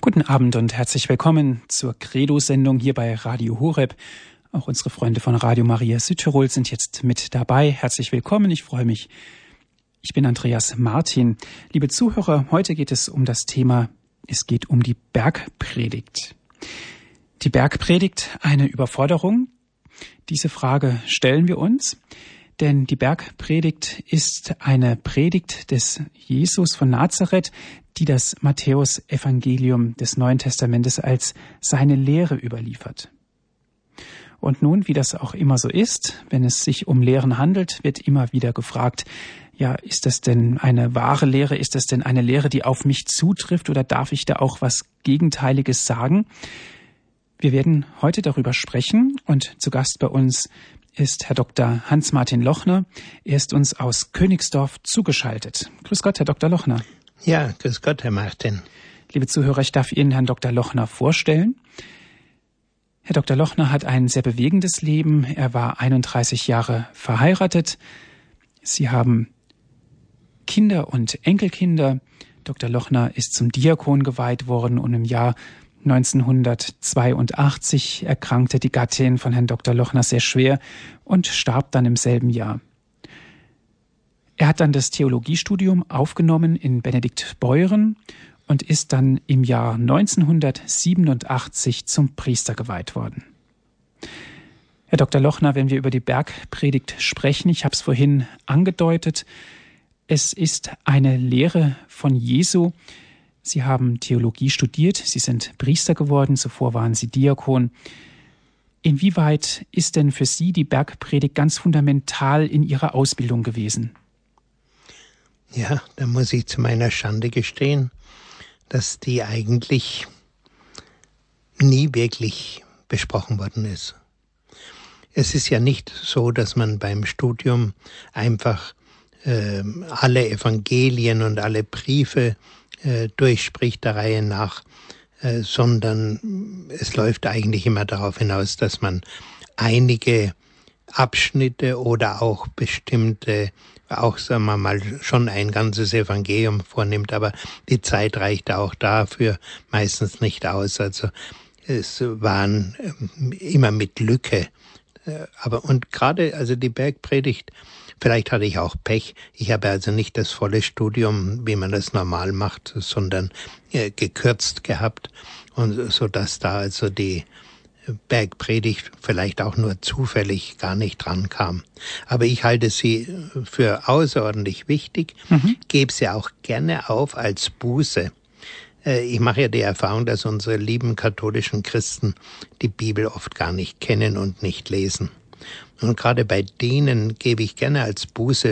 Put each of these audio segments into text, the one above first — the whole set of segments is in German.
Guten Abend und herzlich willkommen zur Credo-Sendung hier bei Radio Horeb. Auch unsere Freunde von Radio Maria Südtirol sind jetzt mit dabei. Herzlich willkommen, ich freue mich. Ich bin Andreas Martin. Liebe Zuhörer, heute geht es um das Thema, es geht um die Bergpredigt. Die Bergpredigt, eine Überforderung? Diese Frage stellen wir uns. Denn die Bergpredigt ist eine Predigt des Jesus von Nazareth, die das Matthäus-Evangelium des Neuen Testamentes als seine Lehre überliefert. Und nun, wie das auch immer so ist, wenn es sich um Lehren handelt, wird immer wieder gefragt, ja, ist das denn eine wahre Lehre? Ist das denn eine Lehre, die auf mich zutrifft? Oder darf ich da auch was Gegenteiliges sagen? Wir werden heute darüber sprechen und zu Gast bei uns ist Herr Dr. Hans-Martin Lochner. Er ist uns aus Königsdorf zugeschaltet. Grüß Gott, Herr Dr. Lochner. Ja, grüß Gott, Herr Martin. Liebe Zuhörer, ich darf Ihnen Herrn Dr. Lochner vorstellen. Herr Dr. Lochner hat ein sehr bewegendes Leben. Er war 31 Jahre verheiratet. Sie haben Kinder und Enkelkinder. Dr. Lochner ist zum Diakon geweiht worden und im Jahr 1982 erkrankte die Gattin von Herrn Dr. Lochner sehr schwer und starb dann im selben Jahr. Er hat dann das Theologiestudium aufgenommen in Benediktbeuern und ist dann im Jahr 1987 zum Priester geweiht worden. Herr Dr. Lochner, wenn wir über die Bergpredigt sprechen, ich habe es vorhin angedeutet, es ist eine Lehre von Jesu. Sie haben Theologie studiert, Sie sind Priester geworden, zuvor waren Sie Diakon. Inwieweit ist denn für Sie die Bergpredigt ganz fundamental in Ihrer Ausbildung gewesen? Ja, da muss ich zu meiner Schande gestehen, dass die eigentlich nie wirklich besprochen worden ist. Es ist ja nicht so, dass man beim Studium einfach alle Evangelien und alle Briefe durchspricht der Reihe nach, sondern es läuft eigentlich immer darauf hinaus, dass man einige Abschnitte oder auch bestimmte, auch sagen wir mal, schon ein ganzes Evangelium vornimmt, aber die Zeit reicht auch dafür meistens nicht aus. Also es waren immer mit Lücke. Aber und gerade also die Bergpredigt, vielleicht hatte ich auch Pech. Ich habe also nicht das volle Studium, wie man das normal macht, sondern gekürzt gehabt, und so dass da also die Bergpredigt vielleicht auch nur zufällig gar nicht dran kam. Aber ich halte sie für außerordentlich wichtig, gebe sie auch gerne auf als Buße. Ich mache ja die Erfahrung, dass unsere lieben katholischen Christen die Bibel oft gar nicht kennen und nicht lesen. Und gerade bei denen gebe ich gerne als Buße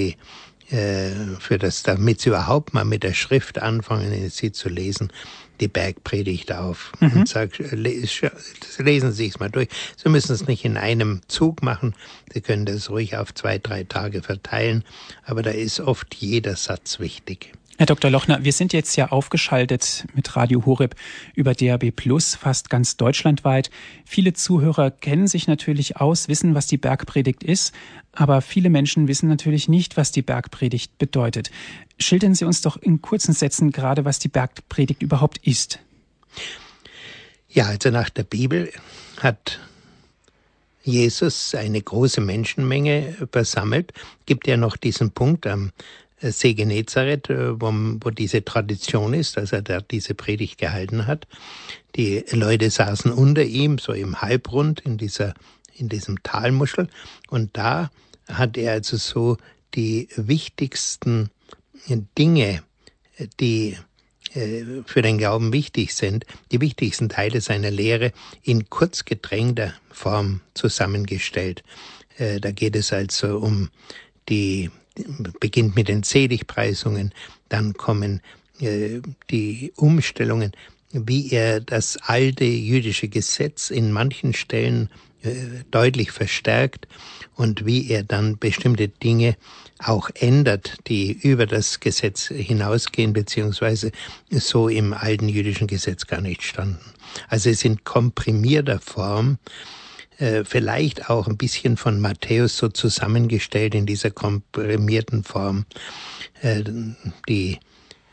damit sie überhaupt mal mit der Schrift anfangen, sie zu lesen, die Bergpredigt auf. Und sage, lesen Sie es mal durch. Sie müssen es nicht in einem Zug machen. Sie können das ruhig auf 2-3 Tage verteilen. Aber da ist oft jeder Satz wichtig. Herr Dr. Lochner, wir sind jetzt ja aufgeschaltet mit Radio Horeb über DAB+, fast ganz deutschlandweit. Viele Zuhörer kennen sich natürlich aus, wissen, was die Bergpredigt ist, aber viele Menschen wissen natürlich nicht, was die Bergpredigt bedeutet. Schildern Sie uns doch in kurzen Sätzen gerade, was die Bergpredigt überhaupt ist. Ja, also nach der Bibel hat Jesus eine große Menschenmenge versammelt. Gibt ja noch diesen Punkt am See Genezareth, wo diese Tradition ist, dass er da diese Predigt gehalten hat. Die Leute saßen unter ihm, so im Halbrund in diesem Talmuschel, und da hat er also so die wichtigsten Dinge, die für den Glauben wichtig sind, die wichtigsten Teile seiner Lehre in kurz gedrängter Form zusammengestellt. Da geht es also beginnt mit den Seligpreisungen, dann kommen die Umstellungen, wie er das alte jüdische Gesetz in manchen Stellen deutlich verstärkt und wie er dann bestimmte Dinge auch ändert, die über das Gesetz hinausgehen, beziehungsweise so im alten jüdischen Gesetz gar nicht standen. Also es in komprimierter Form, vielleicht auch ein bisschen von Matthäus so zusammengestellt in dieser komprimierten Form, die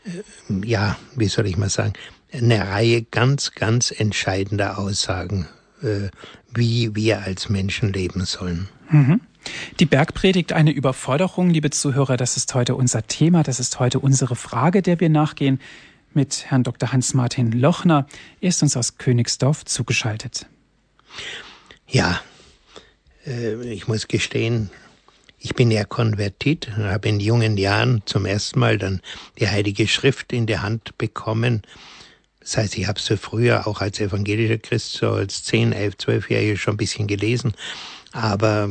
ja, wie soll ich mal sagen, eine Reihe ganz, ganz entscheidender Aussagen, wie wir als Menschen leben sollen. Mhm. Die Bergpredigt, eine Überforderung, liebe Zuhörer, das ist heute unser Thema, das ist heute unsere Frage, der wir nachgehen, mit Herrn Dr. Hans-Martin Lochner. Er ist uns aus Königsdorf zugeschaltet. Ja, ich muss gestehen, ich bin ja konvertiert, habe in jungen Jahren zum ersten Mal dann die Heilige Schrift in die Hand bekommen. Das heißt, ich habe so früher auch als evangelischer Christ, so als 10, 11, 12-Jähriger schon ein bisschen gelesen, aber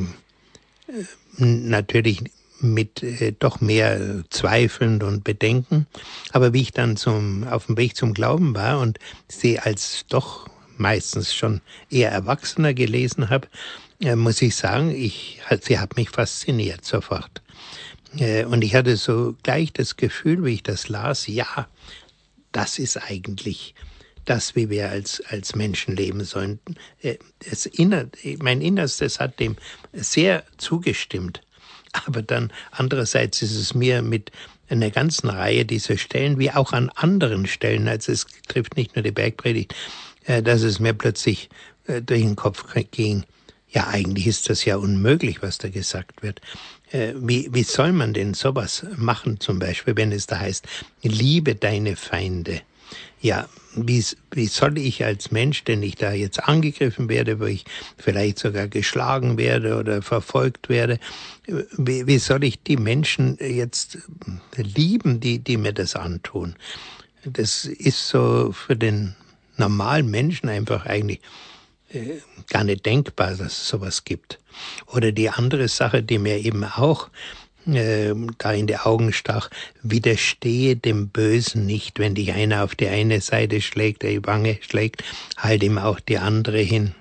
natürlich mit doch mehr Zweifeln und Bedenken. Aber wie ich dann auf dem Weg zum Glauben war und sie als doch meistens schon eher Erwachsener gelesen habe, muss ich sagen, sie hat mich fasziniert sofort. Und ich hatte so gleich das Gefühl, wie ich das las, ja, das ist eigentlich das, wie wir als Menschen leben sollen. Mein Innerstes hat dem sehr zugestimmt. Aber dann andererseits ist es mir mit einer ganzen Reihe dieser Stellen, wie auch an anderen Stellen, also es trifft nicht nur die Bergpredigt, dass es mir plötzlich durch den Kopf ging, ja, eigentlich ist das ja unmöglich, was da gesagt wird. Wie soll man denn sowas machen, zum Beispiel, wenn es da heißt, liebe deine Feinde? Ja, wie soll ich als Mensch, denn ich da jetzt angegriffen werde, wo ich vielleicht sogar geschlagen werde oder verfolgt werde, wie soll ich die Menschen jetzt lieben, die mir das antun? Das ist so für den normalen Menschen einfach eigentlich gar nicht denkbar, dass es sowas gibt. Oder die andere Sache, die mir eben auch da in die Augen stach, widerstehe dem Bösen nicht, wenn dich einer auf die eine Seite schlägt, die Wange schlägt, halt ihm auch die andere hin.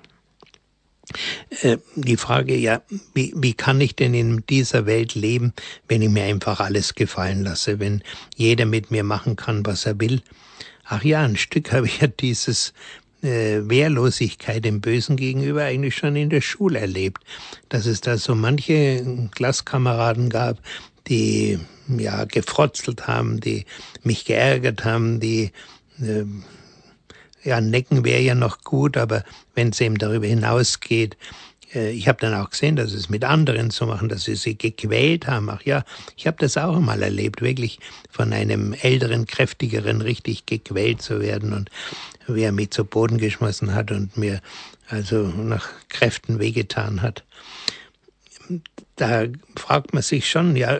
Die Frage, ja, wie kann ich denn in dieser Welt leben, wenn ich mir einfach alles gefallen lasse, wenn jeder mit mir machen kann, was er will? Ach ja, ein Stück habe ich ja dieses Wehrlosigkeit dem Bösen gegenüber eigentlich schon in der Schule erlebt, dass es da so manche Klasskameraden gab, die ja gefrotzelt haben, die mich geärgert haben, die ja, necken wäre ja noch gut, aber wenn es eben darüber hinausgeht, ich habe dann auch gesehen, dass es mit anderen zu machen, dass sie gequält haben. Ach ja, ich habe das auch einmal erlebt, wirklich von einem älteren, kräftigeren richtig gequält zu werden und wie er mich zu Boden geschmissen hat und mir also nach Kräften wehgetan hat. Da fragt man sich schon, ja,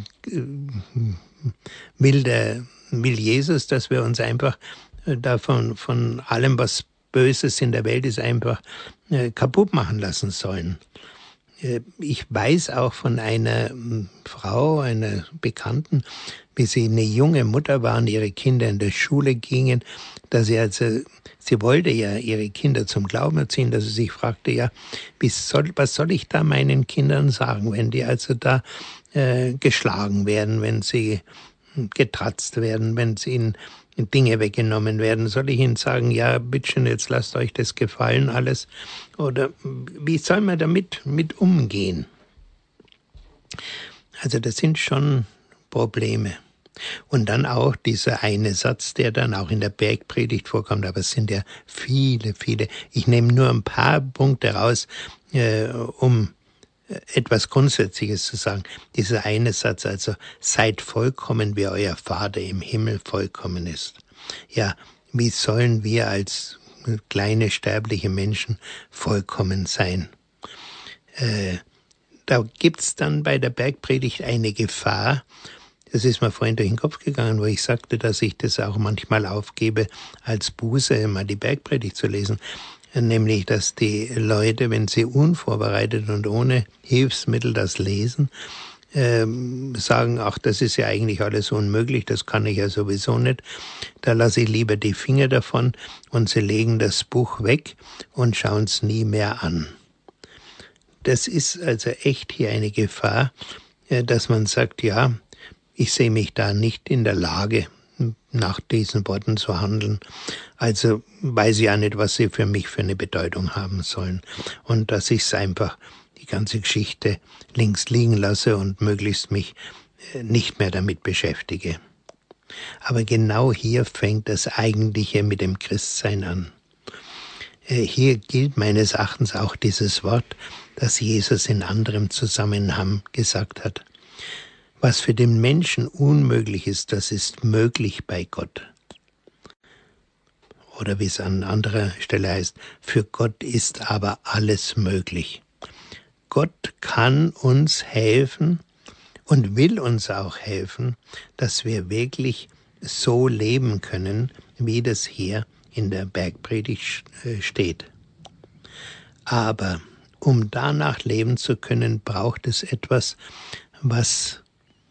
will Jesus, dass wir uns einfach davon, von allem, was Böses in der Welt ist, einfach kaputt machen lassen sollen. Ich weiß auch von einer Frau, einer Bekannten, wie sie eine junge Mutter war und ihre Kinder in der Schule gingen, dass sie wollte ja ihre Kinder zum Glauben erziehen, dass sie sich fragte, ja, was soll ich da meinen Kindern sagen, wenn die also da geschlagen werden, wenn sie getratzt werden, wenn sie ihnen Dinge weggenommen werden. Soll ich ihnen sagen, ja, bitteschön, jetzt lasst euch das gefallen alles? Oder wie soll man damit umgehen? Also das sind schon Probleme. Und dann auch dieser eine Satz, der dann auch in der Bergpredigt vorkommt, aber es sind ja viele, viele. Ich nehme nur ein paar Punkte raus, um etwas Grundsätzliches zu sagen. Dieser eine Satz, also seid vollkommen, wie euer Vater im Himmel vollkommen ist. Ja, wie sollen wir als kleine sterbliche Menschen vollkommen sein? Da gibt's dann bei der Bergpredigt eine Gefahr. Das ist mir vorhin durch den Kopf gegangen, wo ich sagte, dass ich das auch manchmal aufgebe, als Buße mal die Bergpredigt zu lesen. Nämlich, dass die Leute, wenn sie unvorbereitet und ohne Hilfsmittel das lesen, sagen, ach, das ist ja eigentlich alles unmöglich, das kann ich ja sowieso nicht. Da lasse ich lieber die Finger davon und sie legen das Buch weg und schauen es nie mehr an. Das ist also echt hier eine Gefahr, dass man sagt, ja, ich sehe mich da nicht in der Lage, nach diesen Worten zu handeln. Also weiß ich ja nicht, was sie für mich für eine Bedeutung haben sollen. Und dass ich es einfach, die ganze Geschichte, links liegen lasse und möglichst mich nicht mehr damit beschäftige. Aber genau hier fängt das Eigentliche mit dem Christsein an. Hier gilt meines Erachtens auch dieses Wort, das Jesus in anderem Zusammenhang gesagt hat. Was für den Menschen unmöglich ist, das ist möglich bei Gott. Oder wie es an anderer Stelle heißt, für Gott ist aber alles möglich. Gott kann uns helfen und will uns auch helfen, dass wir wirklich so leben können, wie das hier in der Bergpredigt steht. Aber um danach leben zu können, braucht es etwas, was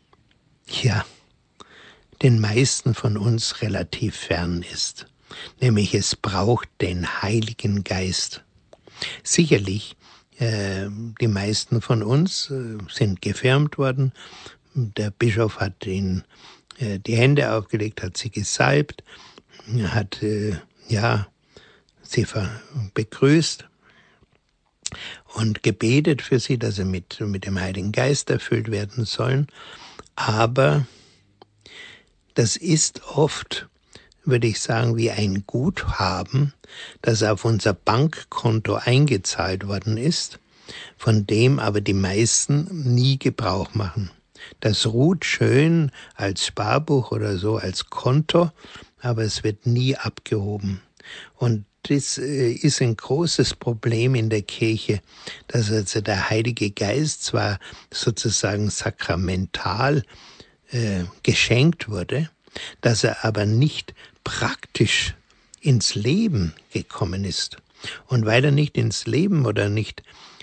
den meisten von uns relativ fern ist. Nämlich es braucht den Heiligen Geist. Sicherlich, die meisten von uns sind gefirmt worden. Der Bischof hat ihnen die Hände aufgelegt, hat sie gesalbt, hat sie begrüßt und gebetet für sie, dass sie mit dem Heiligen Geist erfüllt werden sollen. Aber das ist oft, würde ich sagen, wie ein Guthaben, das auf unser Bankkonto eingezahlt worden ist, von dem aber die meisten nie Gebrauch machen. Das ruht schön als Sparbuch oder so, als Konto, aber es wird nie abgehoben. Und das ist ein großes Problem in der Kirche, dass also der Heilige Geist zwar sozusagen sakramental geschenkt wurde, dass er aber nicht praktisch ins Leben gekommen ist. Und weil er nicht ins Leben oder nicht,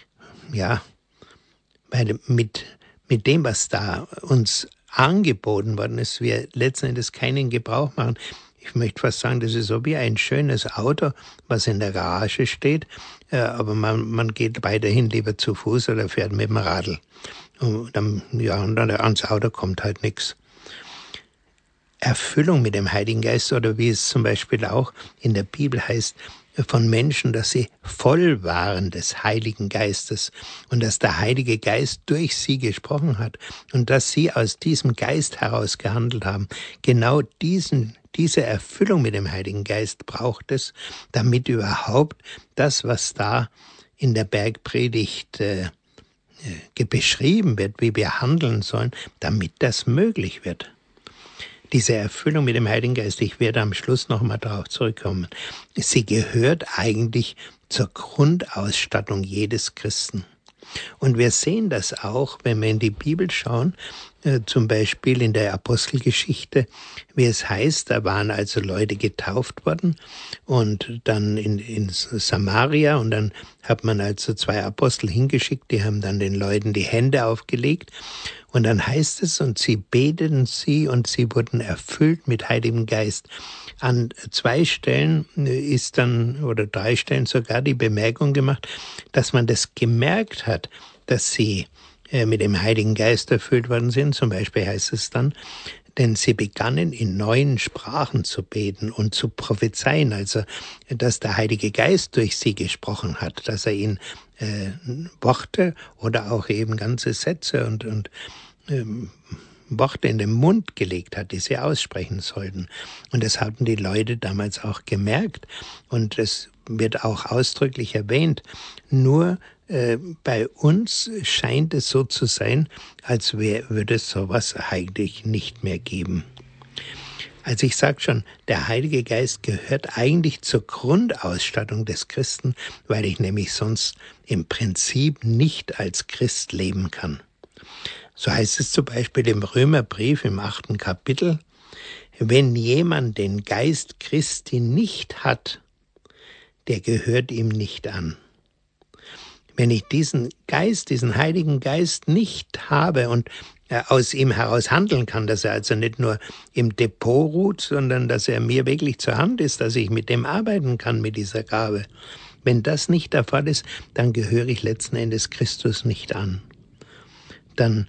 weil mit dem, was da uns angeboten worden ist, wir letzten Endes keinen Gebrauch machen. Ich möchte fast sagen, das ist so wie ein schönes Auto, was in der Garage steht, aber man geht weiterhin lieber zu Fuß oder fährt mit dem Radl. Und dann ans Auto kommt halt nichts. Erfüllung mit dem Heiligen Geist oder wie es zum Beispiel auch in der Bibel heißt, von Menschen, dass sie voll waren des Heiligen Geistes und dass der Heilige Geist durch sie gesprochen hat und dass sie aus diesem Geist heraus gehandelt haben. Genau diese Erfüllung mit dem Heiligen Geist braucht es, damit überhaupt das, was da in der Bergpredigt beschrieben wird, wie wir handeln sollen, damit das möglich wird. Diese Erfüllung mit dem Heiligen Geist, ich werde am Schluss nochmal darauf zurückkommen, sie gehört eigentlich zur Grundausstattung jedes Christen. Und wir sehen das auch, wenn wir in die Bibel schauen, zum Beispiel in der Apostelgeschichte, wie es heißt, da waren also Leute getauft worden und dann in Samaria und dann hat man also 2 Apostel hingeschickt, die haben dann den Leuten die Hände aufgelegt und dann heißt es, und sie beteten sie und sie wurden erfüllt mit Heiligem Geist. An 2 Stellen ist dann, oder 3 Stellen sogar die Bemerkung gemacht, dass man das gemerkt hat, dass sie mit dem Heiligen Geist erfüllt worden sind. Zum Beispiel heißt es dann, denn sie begannen in neuen Sprachen zu beten und zu prophezeien, also dass der Heilige Geist durch sie gesprochen hat, dass er ihnen Worte oder auch eben ganze Sätze und Worte in den Mund gelegt hat, die sie aussprechen sollten. Und das hatten die Leute damals auch gemerkt. Und es wird auch ausdrücklich erwähnt. Nur bei uns scheint es so zu sein, als würde es sowas eigentlich nicht mehr geben. Also ich sage schon, der Heilige Geist gehört eigentlich zur Grundausstattung des Christen, weil ich nämlich sonst im Prinzip nicht als Christ leben kann. So heißt es zum Beispiel im Römerbrief im 8. Kapitel, wenn jemand den Geist Christi nicht hat, der gehört ihm nicht an. Wenn ich diesen Geist, diesen Heiligen Geist nicht habe und aus ihm heraus handeln kann, dass er also nicht nur im Depot ruht, sondern dass er mir wirklich zur Hand ist, dass ich mit dem arbeiten kann, mit dieser Gabe. Wenn das nicht der Fall ist, dann gehöre ich letzten Endes Christus nicht an. Dann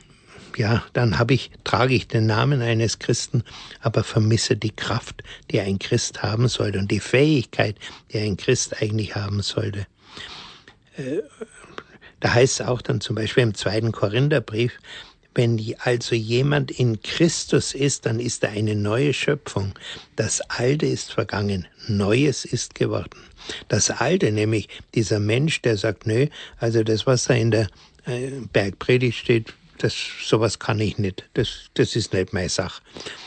trage ich den Namen eines Christen, aber vermisse die Kraft, die ein Christ haben sollte und die Fähigkeit, die ein Christ eigentlich haben sollte. Da heißt es auch dann zum Beispiel im 2. Korintherbrief, Wenn also jemand in Christus ist, dann ist er eine neue Schöpfung. Das Alte ist vergangen, Neues ist geworden. Das Alte, nämlich dieser Mensch, der sagt, nö, also das, was da in der Bergpredigt steht, sowas kann ich nicht. Das ist nicht meine Sache.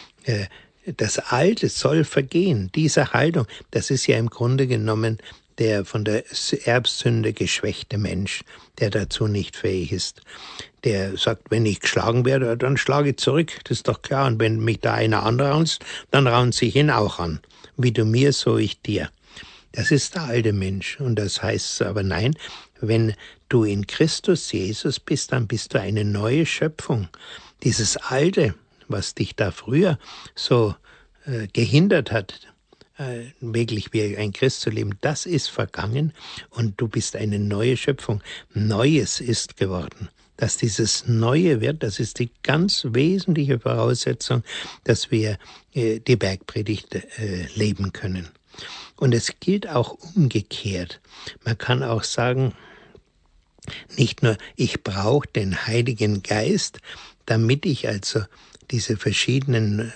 Das Alte soll vergehen. Diese Haltung, das ist ja im Grunde genommen der von der Erbsünde geschwächte Mensch, der dazu nicht fähig ist. Der sagt, wenn ich geschlagen werde, dann schlage ich zurück. Das ist doch klar. Und wenn mich da einer anraunst, dann raunst ich ihn auch an. Wie du mir, so ich dir. Das ist der alte Mensch. Und das heißt aber nein, wenn du in Christus Jesus bist, dann bist du eine neue Schöpfung. Dieses Alte, was dich da früher so gehindert hat, wirklich wie ein Christ zu leben, das ist vergangen und du bist eine neue Schöpfung. Neues ist geworden. Dass dieses Neue wird, das ist die ganz wesentliche Voraussetzung, dass wir die Bergpredigt leben können. Und es gilt auch umgekehrt. Man kann auch sagen, nicht nur ich brauche den Heiligen Geist, damit ich also diese verschiedenen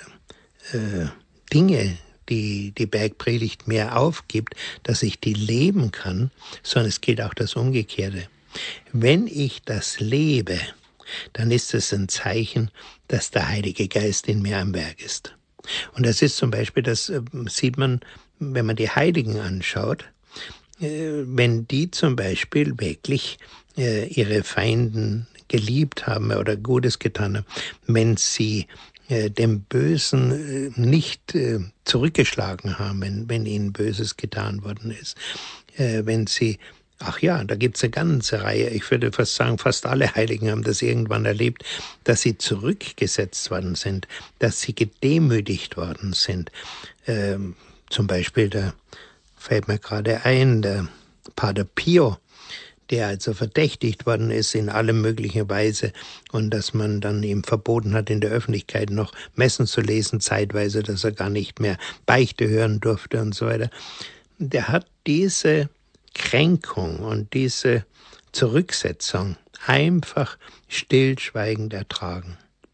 Dinge, die Bergpredigt mir aufgibt, dass ich die leben kann, sondern es gilt auch das Umgekehrte. Wenn ich das lebe, dann ist es ein Zeichen, dass der Heilige Geist in mir am Werk ist. Und das ist zum Beispiel, das sieht man, wenn man die Heiligen anschaut, wenn die zum Beispiel wirklich ihre Feinden geliebt haben oder Gutes getan haben, wenn sie dem Bösen nicht zurückgeschlagen haben, wenn ihnen Böses getan worden ist. Wenn sie, ach ja, da gibt's eine ganze Reihe, ich würde fast sagen, fast alle Heiligen haben das irgendwann erlebt, dass sie zurückgesetzt worden sind, dass sie gedemütigt worden sind. Zum Beispiel, da fällt mir gerade ein, der Pater Pio, der also verdächtigt worden ist in aller möglichen Weise und dass man dann ihm verboten hat, in der Öffentlichkeit noch Messen zu lesen, zeitweise, dass er gar nicht mehr Beichte hören durfte und so weiter. Der hat diese Kränkung und diese Zurücksetzung einfach stillschweigend ertragen.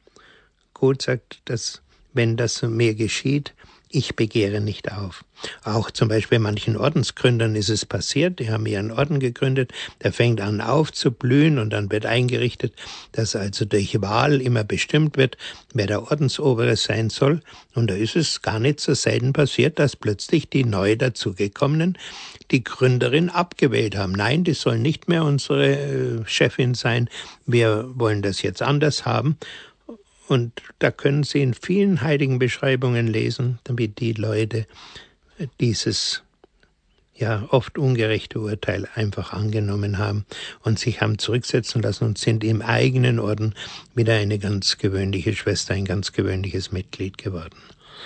Gott sagt, dass wenn das mir geschieht, ich begehre nicht auf. Auch zum Beispiel manchen Ordensgründern ist es passiert, die haben ihren Orden gegründet, der fängt an aufzublühen und dann wird eingerichtet, dass also durch Wahl immer bestimmt wird, wer der Ordensobere sein soll. Und da ist es gar nicht so selten passiert, dass plötzlich die neu dazugekommenen die Gründerin abgewählt haben. Nein, die soll nicht mehr unsere Chefin sein, wir wollen das jetzt anders haben. Und da können Sie in vielen heiligen Beschreibungen lesen, damit die Leute dieses ja oft ungerechte Urteil einfach angenommen haben und sich haben zurücksetzen lassen und sind im eigenen Orden wieder eine ganz gewöhnliche Schwester, ein ganz gewöhnliches Mitglied geworden.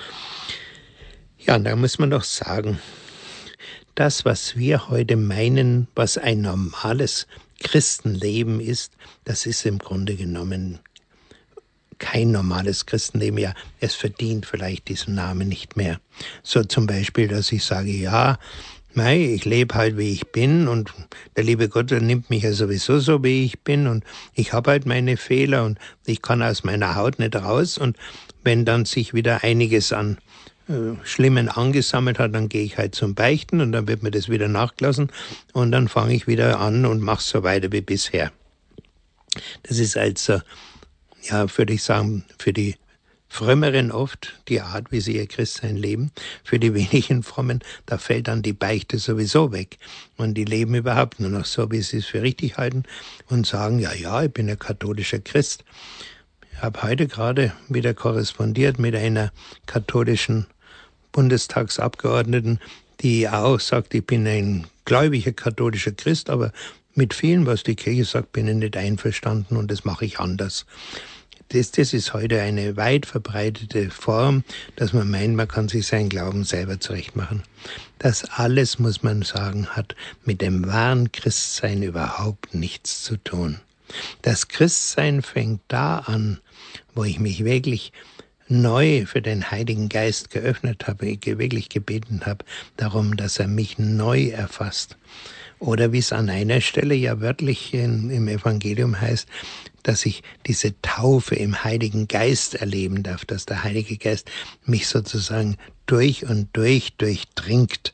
Ja, und da muss man doch sagen, das, was wir heute meinen, was ein normales Christenleben ist, das ist im Grunde genommen kein normales Christenleben, ja, es verdient vielleicht diesen Namen nicht mehr. So zum Beispiel, dass ich sage, ja, ich lebe halt, wie ich bin und der liebe Gott, der nimmt mich ja sowieso so, wie ich bin und ich habe halt meine Fehler und ich kann aus meiner Haut nicht raus und wenn dann sich wieder einiges an Schlimmen angesammelt hat, dann gehe ich halt zum Beichten und dann wird mir das wieder nachgelassen und dann fange ich wieder an und mache so weiter wie bisher. Das ist also ja, würde ich sagen, für die Frömmeren oft die Art, wie sie ihr Christsein leben. Für die wenigen Frommen, da fällt dann die Beichte sowieso weg. Und die leben überhaupt nur noch so, wie sie es für richtig halten und sagen, ja, ich bin ein katholischer Christ. Ich habe heute gerade wieder korrespondiert mit einer katholischen Bundestagsabgeordneten, die auch sagt, ich bin ein gläubiger katholischer Christ, aber mit vielen, was die Kirche sagt, bin ich nicht einverstanden und das mache ich anders. Das ist heute eine weit verbreitete Form, dass man meint, man kann sich seinen Glauben selber zurechtmachen. Das alles, muss man sagen, hat mit dem wahren Christsein überhaupt nichts zu tun. Das Christsein fängt da an, wo ich mich wirklich neu für den Heiligen Geist geöffnet habe, wirklich gebeten habe, darum, dass er mich neu erfasst. Oder wie es an einer Stelle ja wörtlich im Evangelium heißt, dass ich diese Taufe im Heiligen Geist erleben darf, dass der Heilige Geist mich sozusagen durch und durch durchdringt.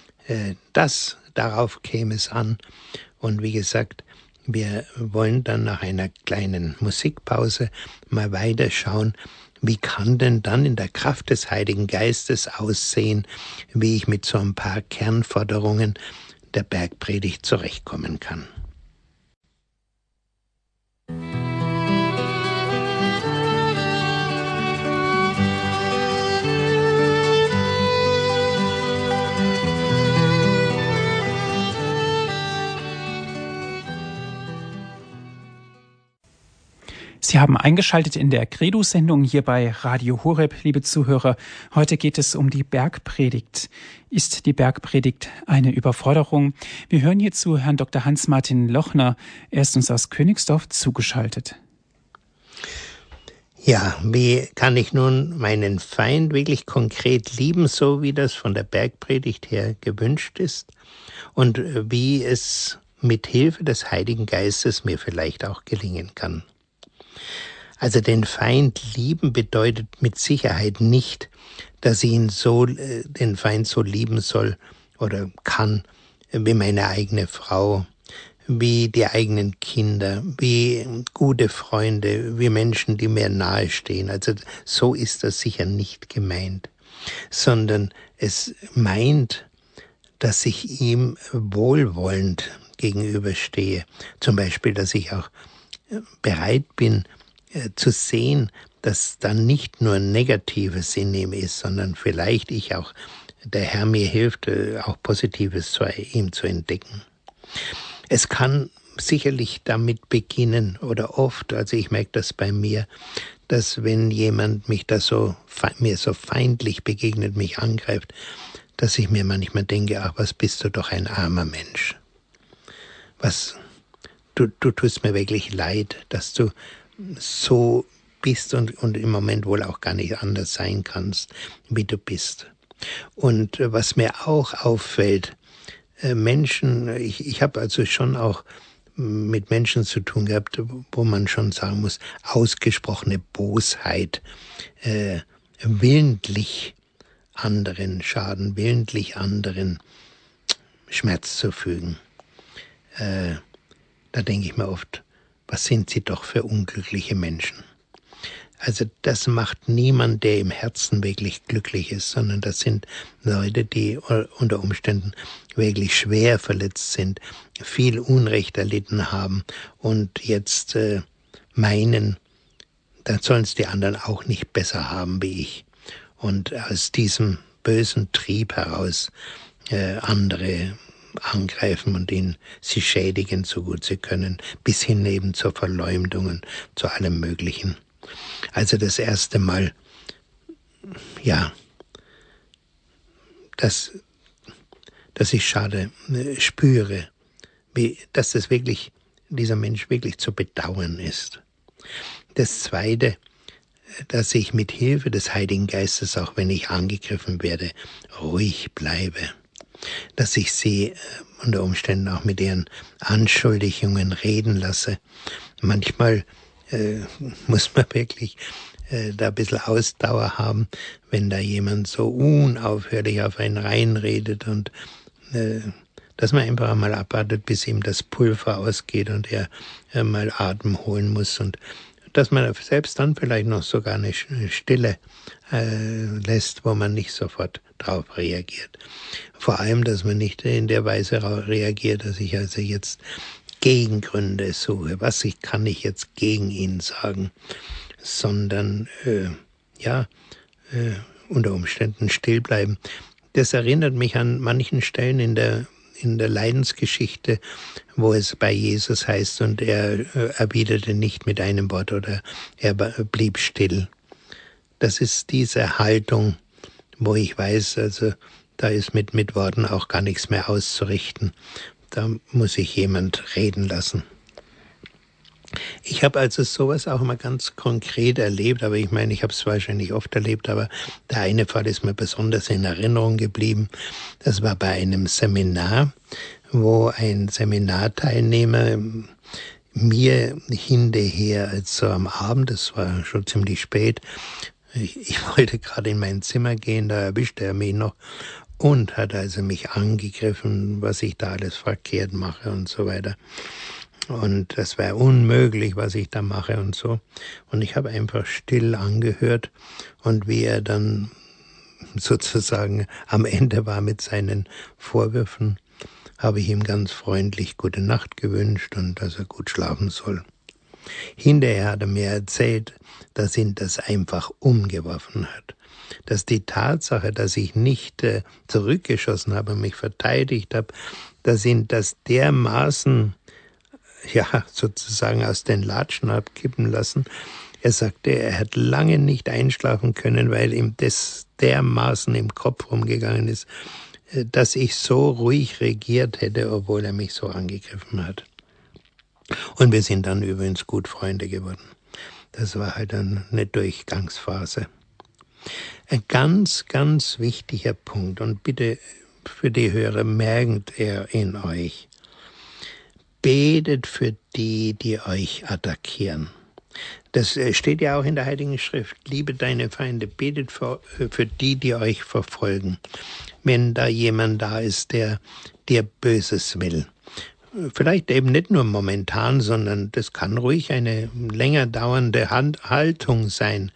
Darauf käme es an. Und wie gesagt, wir wollen dann nach einer kleinen Musikpause mal weiterschauen, wie kann denn dann in der Kraft des Heiligen Geistes aussehen, wie ich mit so ein paar Kernforderungen der Bergpredigt zurechtkommen kann. Sie haben eingeschaltet in der Credo-Sendung hier bei Radio Horeb, liebe Zuhörer. Heute geht es um die Bergpredigt. Ist die Bergpredigt eine Überforderung? Wir hören hierzu Herrn Dr. Hans-Martin Lochner. Er ist uns aus Königsdorf zugeschaltet. Ja, wie kann ich nun meinen Feind wirklich konkret lieben, so wie das von der Bergpredigt her gewünscht ist? Und wie es mit Hilfe des Heiligen Geistes mir vielleicht auch gelingen kann? Also den Feind lieben bedeutet mit Sicherheit nicht, dass ich den Feind so lieben soll oder kann, wie meine eigene Frau, wie die eigenen Kinder, wie gute Freunde, wie Menschen, die mir nahestehen. Also so ist das sicher nicht gemeint, sondern es meint, dass ich ihm wohlwollend gegenüberstehe. Zum Beispiel, dass ich auch bereit bin, zu sehen, dass dann nicht nur Negatives in ihm ist, sondern vielleicht der Herr mir hilft, auch Positives zu ihm zu entdecken. Es kann sicherlich damit beginnen oder oft, also ich merke das bei mir, dass wenn jemand mir so feindlich begegnet, mich angreift, dass ich mir manchmal denke, ach, was bist du doch ein armer Mensch. Du tust mir wirklich leid, dass du so bist und im Moment wohl auch gar nicht anders sein kannst, wie du bist. Und was mir auch auffällt, Menschen, ich habe also schon auch mit Menschen zu tun gehabt, wo man schon sagen muss, ausgesprochene Bosheit, willentlich anderen Schaden, willentlich anderen Schmerz zu fügen. Da denke ich mir oft, was sind sie doch für unglückliche Menschen. Also das macht niemand, der im Herzen wirklich glücklich ist, sondern das sind Leute, die unter Umständen wirklich schwer verletzt sind, viel Unrecht erlitten haben und jetzt meinen, dann sollen es die anderen auch nicht besser haben wie ich. Und aus diesem bösen Trieb heraus andere angreifen und sie schädigen, so gut sie können, bis hin eben zur Verleumdung und zu allem Möglichen. Also das erste Mal, ja, dass ich spüre, dass dieser Mensch wirklich zu bedauern ist. Das Zweite, dass ich mit Hilfe des Heiligen Geistes, auch wenn ich angegriffen werde, ruhig bleibe. Dass ich sie unter Umständen auch mit ihren Anschuldigungen reden lasse. Manchmal muss man wirklich da ein bisschen Ausdauer haben, wenn da jemand so unaufhörlich auf einen reinredet und dass man einfach mal abwartet, bis ihm das Pulver ausgeht und er mal Atem holen muss und dass man selbst dann vielleicht noch sogar eine Stille lässt, wo man nicht sofort drauf reagiert. Vor allem, dass man nicht in der Weise reagiert, dass ich also jetzt Gegengründe suche. Was kann ich jetzt gegen ihn sagen? Sondern, unter Umständen still bleiben. Das erinnert mich an manchen Stellen in der Leidensgeschichte, wo es bei Jesus heißt, und er erwiderte nicht mit einem Wort oder er blieb still. Das ist diese Haltung, wo ich weiß, also da ist mit Worten auch gar nichts mehr auszurichten. Da muss ich jemand reden lassen. Ich habe also sowas auch mal ganz konkret erlebt, aber ich meine, ich habe es wahrscheinlich oft erlebt, aber der eine Fall ist mir besonders in Erinnerung geblieben. Das war bei einem Seminar, wo ein Seminarteilnehmer mir hinterher, also am Abend, es war schon ziemlich spät, ich wollte gerade in mein Zimmer gehen, da erwischte er mich noch und hat also mich angegriffen, was ich da alles verkehrt mache und so weiter. Und das wäre unmöglich, was ich da mache und so. Und ich habe einfach still angehört und wie er dann sozusagen am Ende war mit seinen Vorwürfen, habe ich ihm ganz freundlich gute Nacht gewünscht und dass er gut schlafen soll. Hinterher hat er mir erzählt, dass ihn das einfach umgeworfen hat. Dass die Tatsache, dass ich nicht zurückgeschossen habe und mich verteidigt habe, dass ihn das dermaßen sozusagen aus den Latschen abkippen lassen. Er sagte, er hat lange nicht einschlafen können, weil ihm das dermaßen im Kopf rumgegangen ist, dass ich so ruhig regiert hätte, obwohl er mich so angegriffen hat. Und wir sind dann übrigens gut Freunde geworden. Das war halt eine Durchgangsphase. Ein ganz, ganz wichtiger Punkt, und bitte für die Hörer, merkt er in euch. Betet für die, die euch attackieren. Das steht ja auch in der Heiligen Schrift. Liebe deine Feinde, betet für die, die euch verfolgen. Wenn da jemand da ist, der dir Böses will. Vielleicht eben nicht nur momentan, sondern das kann ruhig eine länger dauernde Haltung sein.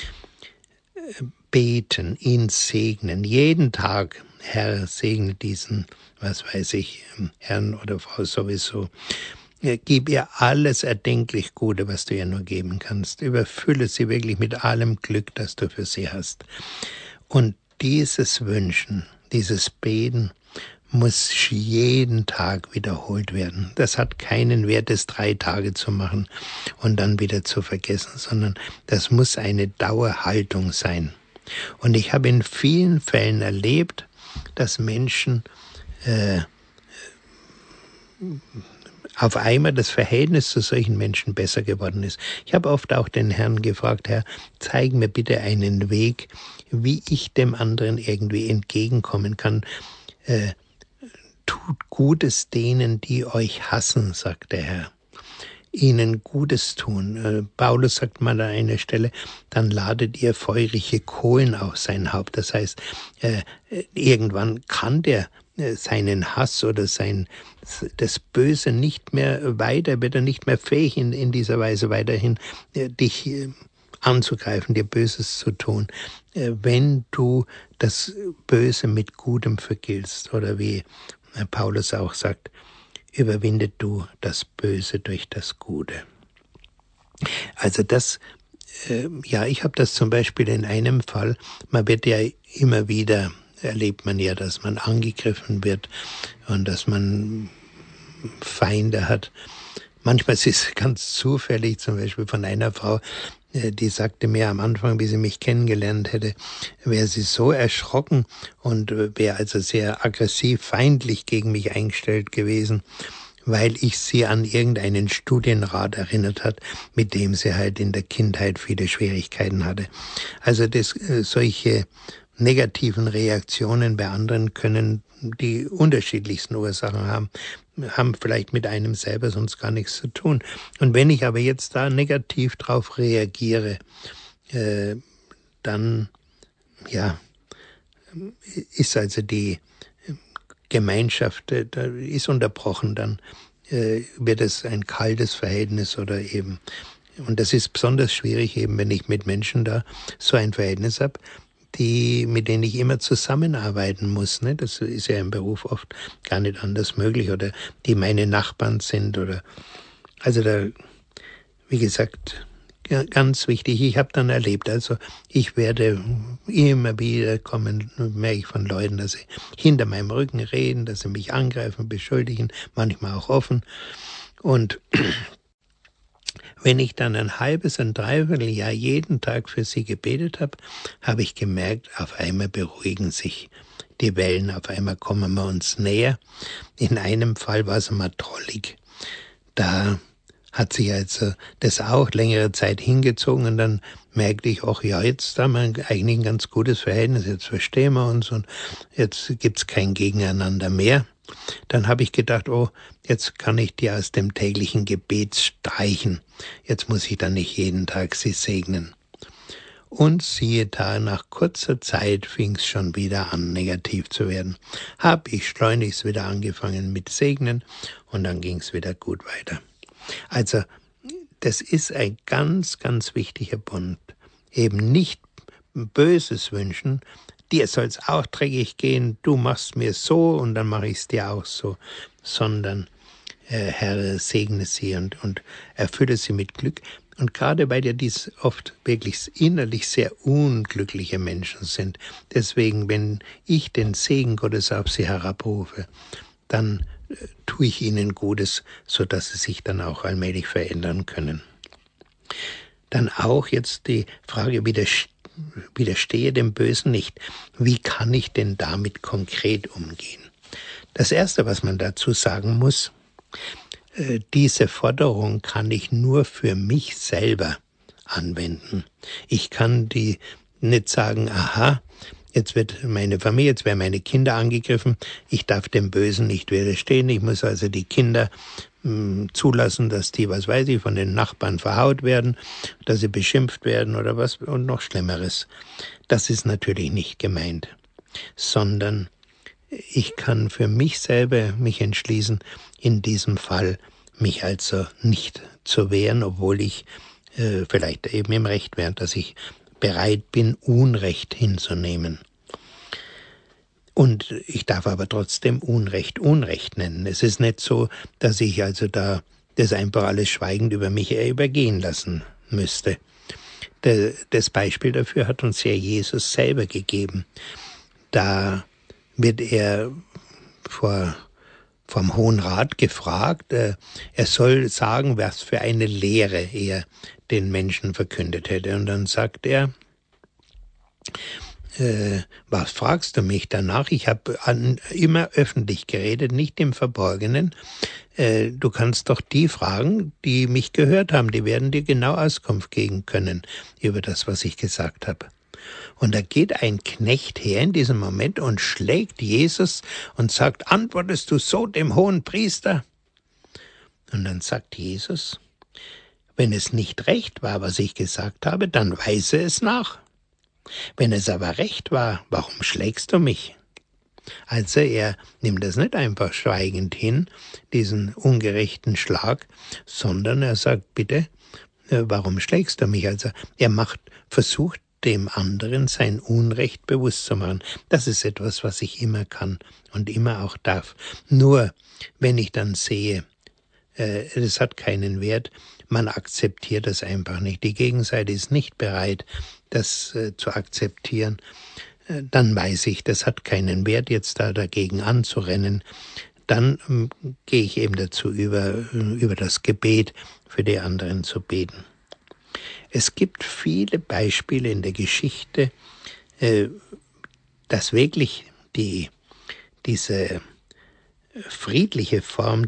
Beten, ihn segnen, jeden Tag. Herr, segne diesen, was weiß ich, Herrn oder Frau sowieso. Gib ihr alles erdenklich Gute, was du ihr nur geben kannst. Überfülle sie wirklich mit allem Glück, das du für sie hast. Und dieses Wünschen, dieses Beten muss jeden Tag wiederholt werden. Das hat keinen Wert, es 3 Tage zu machen und dann wieder zu vergessen, sondern das muss eine Dauerhaltung sein. Und ich habe in vielen Fällen erlebt, dass Menschen auf einmal das Verhältnis zu solchen Menschen besser geworden ist. Ich habe oft auch den Herrn gefragt, Herr, zeig mir bitte einen Weg, wie ich dem anderen irgendwie entgegenkommen kann. Tut Gutes denen, die euch hassen, sagt der Herr. Ihnen Gutes tun. Paulus sagt mal an einer Stelle, dann ladet ihr feurige Kohlen auf sein Haupt. Das heißt, irgendwann kann der seinen Hass oder das Böse nicht mehr weiter, wird er nicht mehr fähig in dieser Weise weiterhin dich anzugreifen, dir Böses zu tun, wenn du das Böse mit Gutem vergiltst. Oder wie Paulus auch sagt, überwindet du das Böse durch das Gute. Also das, ich habe das zum Beispiel in einem Fall, man wird ja immer wieder, erlebt man ja, dass man angegriffen wird und dass man Feinde hat. Manchmal ist es ganz zufällig, zum Beispiel von einer Frau, die sagte mir am Anfang, wie sie mich kennengelernt hätte, wäre sie so erschrocken und wäre also sehr aggressiv, feindlich gegen mich eingestellt gewesen, weil ich sie an irgendeinen Studienrat erinnert hat, mit dem sie halt in der Kindheit viele Schwierigkeiten hatte. Also solche negativen Reaktionen bei anderen können die unterschiedlichsten Ursachen haben vielleicht mit einem selber sonst gar nichts zu tun. Und wenn ich aber jetzt da negativ drauf reagiere, dann ist also die Gemeinschaft ist unterbrochen, dann wird es ein kaltes Verhältnis oder eben, und das ist besonders schwierig eben, wenn ich mit Menschen da so ein Verhältnis habe, mit denen ich immer zusammenarbeiten muss. Ne? Das ist ja im Beruf oft gar nicht anders möglich. Oder die meine Nachbarn sind. Also da, wie gesagt, ganz wichtig. Ich habe dann erlebt, also ich werde immer wieder kommen, merke ich von Leuten, dass sie hinter meinem Rücken reden, dass sie mich angreifen, beschuldigen, manchmal auch offen. Und wenn ich dann ein halbes, ein Dreivierteljahr jeden Tag für sie gebetet habe, habe ich gemerkt, auf einmal beruhigen sich die Wellen, auf einmal kommen wir uns näher. In einem Fall war es mal drollig. Da hat sich also das auch längere Zeit hingezogen und dann merkte ich, ach ja, jetzt haben wir eigentlich ein ganz gutes Verhältnis, jetzt verstehen wir uns und jetzt gibt's kein Gegeneinander mehr. Dann habe ich gedacht, oh, jetzt kann ich die aus dem täglichen Gebet streichen. Jetzt muss ich dann nicht jeden Tag sie segnen. Und siehe da, nach kurzer Zeit fing es schon wieder an, negativ zu werden. Habe ich schleunigst wieder angefangen mit Segnen und dann ging es wieder gut weiter. Also, das ist ein ganz, ganz wichtiger Punkt. Eben nicht Böses wünschen, dir soll's auch dreckig gehen, du machst mir so und dann mache ich's dir auch so, sondern Herr, segne sie und erfülle sie mit Glück. Und gerade weil ja dies oft wirklich innerlich sehr unglückliche Menschen sind, deswegen, wenn ich den Segen Gottes auf sie herabrufe, dann tue ich ihnen Gutes, sodass sie sich dann auch allmählich verändern können. Dann auch jetzt die Frage, widerstehe dem Bösen nicht. Wie kann ich denn damit konkret umgehen? Das Erste, was man dazu sagen muss, diese Forderung kann ich nur für mich selber anwenden. Ich kann die nicht sagen, aha, jetzt wird meine Familie, jetzt werden meine Kinder angegriffen, ich darf dem Bösen nicht widerstehen, ich muss also die Kinder zulassen, dass die, was weiß ich, von den Nachbarn verhaut werden, dass sie beschimpft werden oder was und noch Schlimmeres. Das ist natürlich nicht gemeint, sondern ich kann für mich selber mich entschließen, in diesem Fall mich also nicht zu wehren, obwohl ich vielleicht eben im Recht wäre, dass ich bereit bin, Unrecht hinzunehmen. Und ich darf aber trotzdem Unrecht nennen. Es ist nicht so, dass ich also da das einfach alles schweigend über mich übergehen lassen müsste. Das Beispiel dafür hat uns ja Jesus selber gegeben. Da wird er vom Hohen Rat gefragt, er soll sagen, was für eine Lehre er den Menschen verkündet hätte. Und dann sagt er, was fragst du mich danach? Ich habe immer öffentlich geredet, nicht im Verborgenen. Du kannst doch die fragen, die mich gehört haben. Die werden dir genau Auskunft geben können über das, was ich gesagt habe. Und da geht ein Knecht her in diesem Moment und schlägt Jesus und sagt, antwortest du so dem Hohenpriester? Und dann sagt Jesus, wenn es nicht recht war, was ich gesagt habe, dann weise es nach. Wenn es aber recht war, warum schlägst du mich? Also er nimmt das nicht einfach schweigend hin, diesen ungerechten Schlag, sondern er sagt, bitte, warum schlägst du mich? Also er versucht dem anderen sein Unrecht bewusst zu machen. Das ist etwas, was ich immer kann und immer auch darf. Nur wenn ich dann sehe, es hat keinen Wert, man akzeptiert das einfach nicht. Die Gegenseite ist nicht bereit, das zu akzeptieren. Dann weiß ich, das hat keinen Wert, jetzt da dagegen anzurennen. Dann gehe ich eben dazu über das Gebet für die anderen zu beten. Es gibt viele Beispiele in der Geschichte, dass wirklich diese friedliche Form,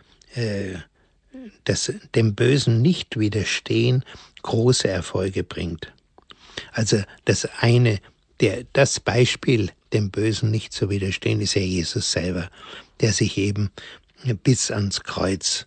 das dem Bösen nicht widerstehen, große Erfolge bringt. Also das Beispiel, dem Bösen nicht zu widerstehen, ist ja Jesus selber, der sich eben bis ans Kreuz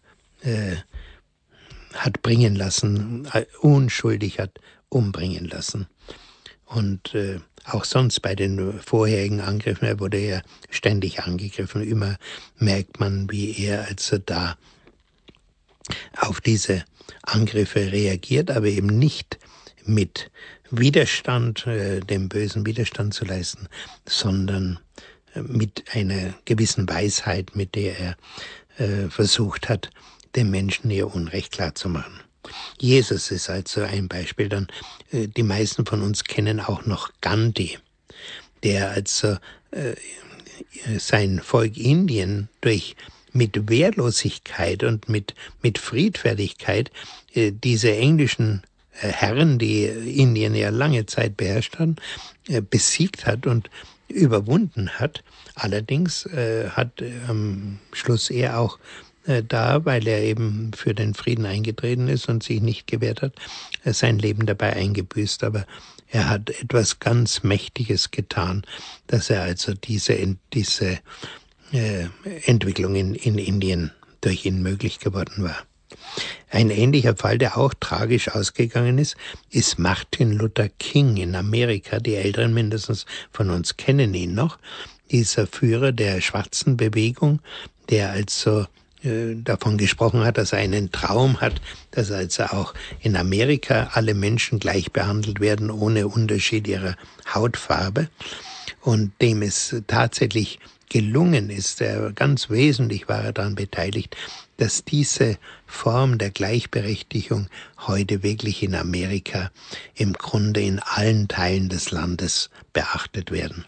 hat bringen lassen, unschuldig hat umbringen lassen. Und auch sonst bei den vorherigen Angriffen, er wurde ja ständig angegriffen, immer merkt man, wie er also da auf diese Angriffe reagiert, aber eben nicht mit Widerstand, dem Bösen Widerstand zu leisten, sondern mit einer gewissen Weisheit, mit der er versucht hat, den Menschen ihr Unrecht klarzumachen. Jesus ist also ein Beispiel. Dann die meisten von uns kennen auch noch Gandhi, der also sein Volk Indien mit Wehrlosigkeit und mit Friedfertigkeit diese englischen Herren, die Indien ja lange Zeit beherrscht haben, besiegt hat und überwunden hat. Allerdings hat am Schluss er auch weil er eben für den Frieden eingetreten ist und sich nicht gewehrt hat, sein Leben dabei eingebüßt. Aber er hat etwas ganz Mächtiges getan, dass er also diese Entwicklung in Indien durch ihn möglich geworden war. Ein ähnlicher Fall, der auch tragisch ausgegangen ist Martin Luther King in Amerika. Die Älteren mindestens von uns kennen ihn noch. Dieser Führer der schwarzen Bewegung, der also davon gesprochen hat, dass er einen Traum hat, dass also auch in Amerika alle Menschen gleich behandelt werden, ohne Unterschied ihrer Hautfarbe. Und dem es tatsächlich gelungen ist, ganz wesentlich war er daran beteiligt, dass diese Form der Gleichberechtigung heute wirklich in Amerika im Grunde in allen Teilen des Landes beachtet werden.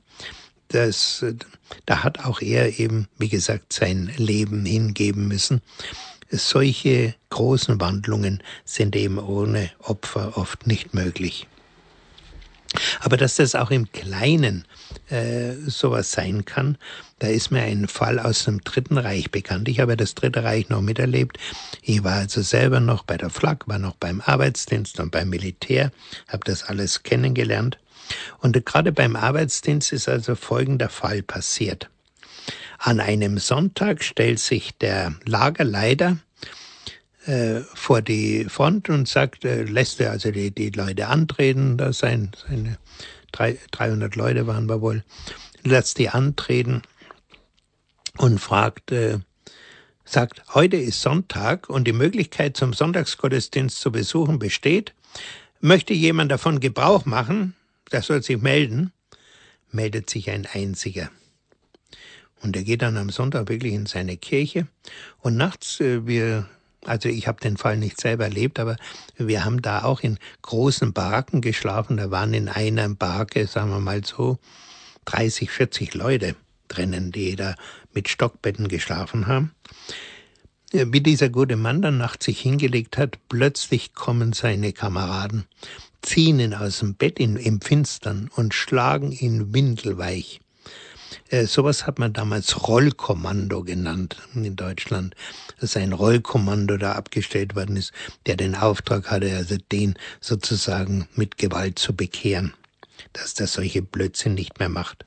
Da hat auch er eben, wie gesagt, sein Leben hingeben müssen. Solche großen Wandlungen sind eben ohne Opfer oft nicht möglich. Aber dass das auch im Kleinen sowas sein kann, da ist mir ein Fall aus dem Dritten Reich bekannt. Ich habe das Dritte Reich noch miterlebt. Ich war also selber noch bei der Flak, war noch beim Arbeitsdienst und beim Militär, habe das alles kennengelernt. Und gerade beim Arbeitsdienst ist also folgender Fall passiert. An einem Sonntag stellt sich der Lagerleiter vor die Front und sagt, lässt er also die Leute antreten, da seine 300 Leute waren wir wohl, lässt die antreten und sagt, heute ist Sonntag und die Möglichkeit zum Sonntagsgottesdienst zu besuchen besteht. Möchte jemand davon Gebrauch machen, der soll sich melden. Meldet sich ein einziger. Und er geht dann am Sonntag wirklich in seine Kirche und nachts, also ich habe den Fall nicht selber erlebt, aber wir haben da auch in großen Baracken geschlafen. Da waren in einer Baracke, sagen wir mal so, 30, 40 Leute drinnen, die da mit Stockbetten geschlafen haben. Wie dieser gute Mann dann nachts sich hingelegt hat, plötzlich kommen seine Kameraden, ziehen ihn aus dem Bett im Finstern und schlagen ihn windelweich. Sowas hat man damals Rollkommando genannt in Deutschland, dass ein Rollkommando da abgestellt worden ist, der den Auftrag hatte, also den sozusagen mit Gewalt zu bekehren, dass der solche Blödsinn nicht mehr macht.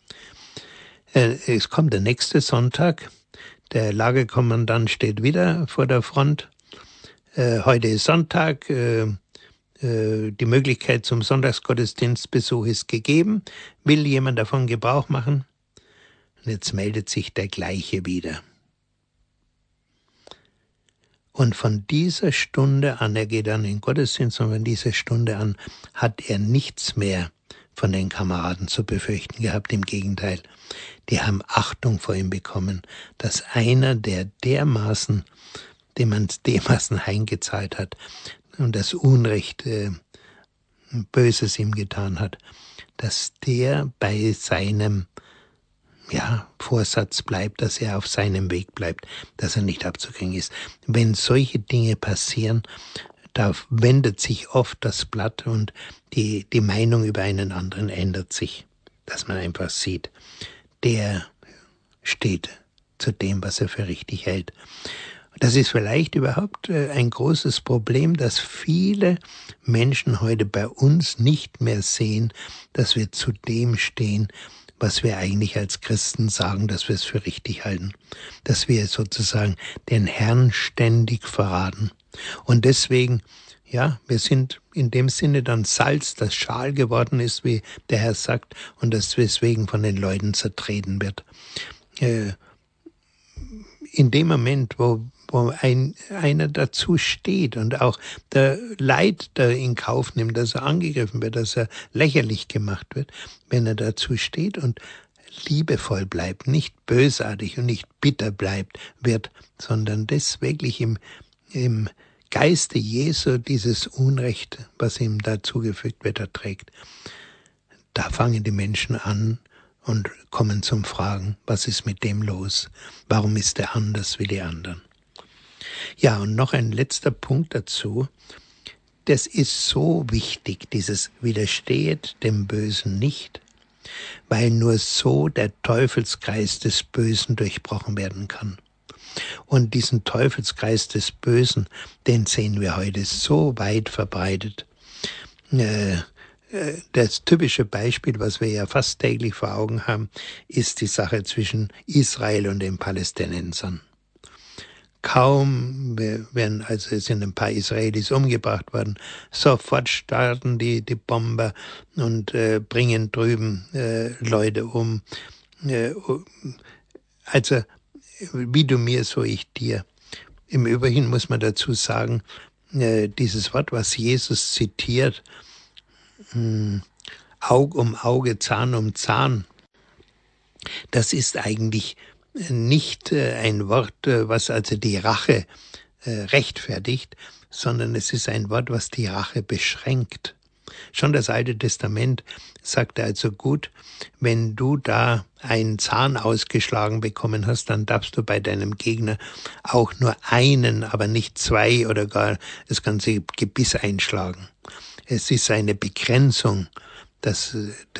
Es kommt der nächste Sonntag, der Lagerkommandant steht wieder vor der Front. Heute ist Sonntag, die Möglichkeit zum Sonntagsgottesdienstbesuch ist gegeben. Will jemand davon Gebrauch machen? Und jetzt meldet sich der Gleiche wieder. Und von dieser Stunde an, er geht dann in den Gottesdienst, und von dieser Stunde an hat er nichts mehr von den Kameraden zu befürchten gehabt. Im Gegenteil, die haben Achtung vor ihm bekommen, dass einer, dem man dermaßen heimgezahlt hat und das Unrecht Böses ihm getan hat, dass der bei seinem Vorsatz bleibt, dass er auf seinem Weg bleibt, dass er nicht abzukriegen ist. Wenn solche Dinge passieren, da wendet sich oft das Blatt und die Meinung über einen anderen ändert sich, dass man einfach sieht, der steht zu dem, was er für richtig hält. Das ist vielleicht überhaupt ein großes Problem, dass viele Menschen heute bei uns nicht mehr sehen, dass wir zu dem stehen, was wir eigentlich als Christen sagen, dass wir es für richtig halten. Dass wir sozusagen den Herrn ständig verraten. Und deswegen, wir sind in dem Sinne dann Salz, das schal geworden ist, wie der Herr sagt, und das deswegen von den Leuten zertreten wird. In dem Moment, wo einer dazu steht und auch der Leid da in Kauf nimmt, dass er angegriffen wird, dass er lächerlich gemacht wird, wenn er dazu steht und liebevoll bleibt, nicht bösartig und nicht bitter wird, sondern das wirklich im Geiste Jesu dieses Unrecht, was ihm da zugefügt wird, erträgt. Da fangen die Menschen an und kommen zum Fragen, was ist mit dem los? Warum ist er anders wie die anderen? Ja, und noch ein letzter Punkt dazu. Das ist so wichtig, dieses Widerstehet dem Bösen nicht, weil nur so der Teufelskreis des Bösen durchbrochen werden kann. Und diesen Teufelskreis des Bösen, den sehen wir heute so weit verbreitet. das typische Beispiel, was wir ja fast täglich vor Augen haben, ist die Sache zwischen Israel und den Palästinensern. Kaum werden, also es sind ein paar Israelis umgebracht worden, sofort starten die Bomber und bringen drüben Leute um. Also wie du mir, so ich dir. Im Übrigen muss man dazu sagen, dieses Wort, was Jesus zitiert, Aug um Auge, Zahn um Zahn, das ist eigentlich nicht ein Wort, was also die Rache rechtfertigt, sondern es ist ein Wort, was die Rache beschränkt. Schon das Alte Testament sagte also, gut, wenn du da einen Zahn ausgeschlagen bekommen hast, dann darfst du bei deinem Gegner auch nur einen, aber nicht zwei oder gar das ganze Gebiss einschlagen. Es ist eine Begrenzung, dass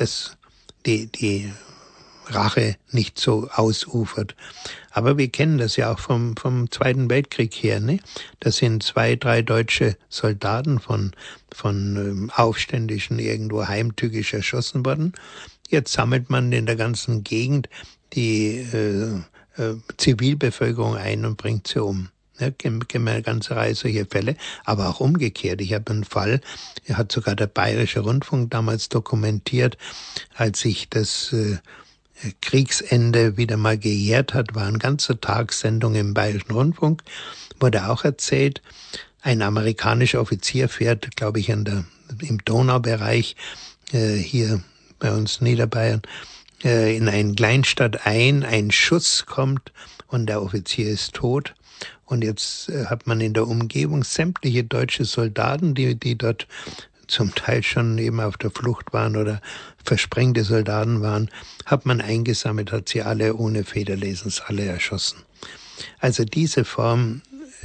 die Rache nicht so ausufert. Aber wir kennen das ja auch vom Zweiten Weltkrieg her, ne? Da sind 2, 3 deutsche Soldaten von Aufständischen irgendwo heimtückisch erschossen worden. Jetzt sammelt man in der ganzen Gegend die Zivilbevölkerung ein und bringt sie um. Ja, kennen wir eine ganze Reihe solcher Fälle, aber auch umgekehrt. Ich habe einen Fall, hat sogar der Bayerische Rundfunk damals dokumentiert, als sich das Kriegsende wieder mal gejährt hat, war eine ganze Tagssendung im Bayerischen Rundfunk, wurde auch erzählt, ein amerikanischer Offizier fährt, glaube ich, im Donaubereich, hier bei uns Niederbayern, in eine Kleinstadt ein Schuss kommt und der Offizier ist tot. Und jetzt hat man in der Umgebung sämtliche deutsche Soldaten, die dort zum Teil schon eben auf der Flucht waren oder versprengte Soldaten waren, hat man eingesammelt, hat sie alle ohne Federlesens alle erschossen. Also diese Form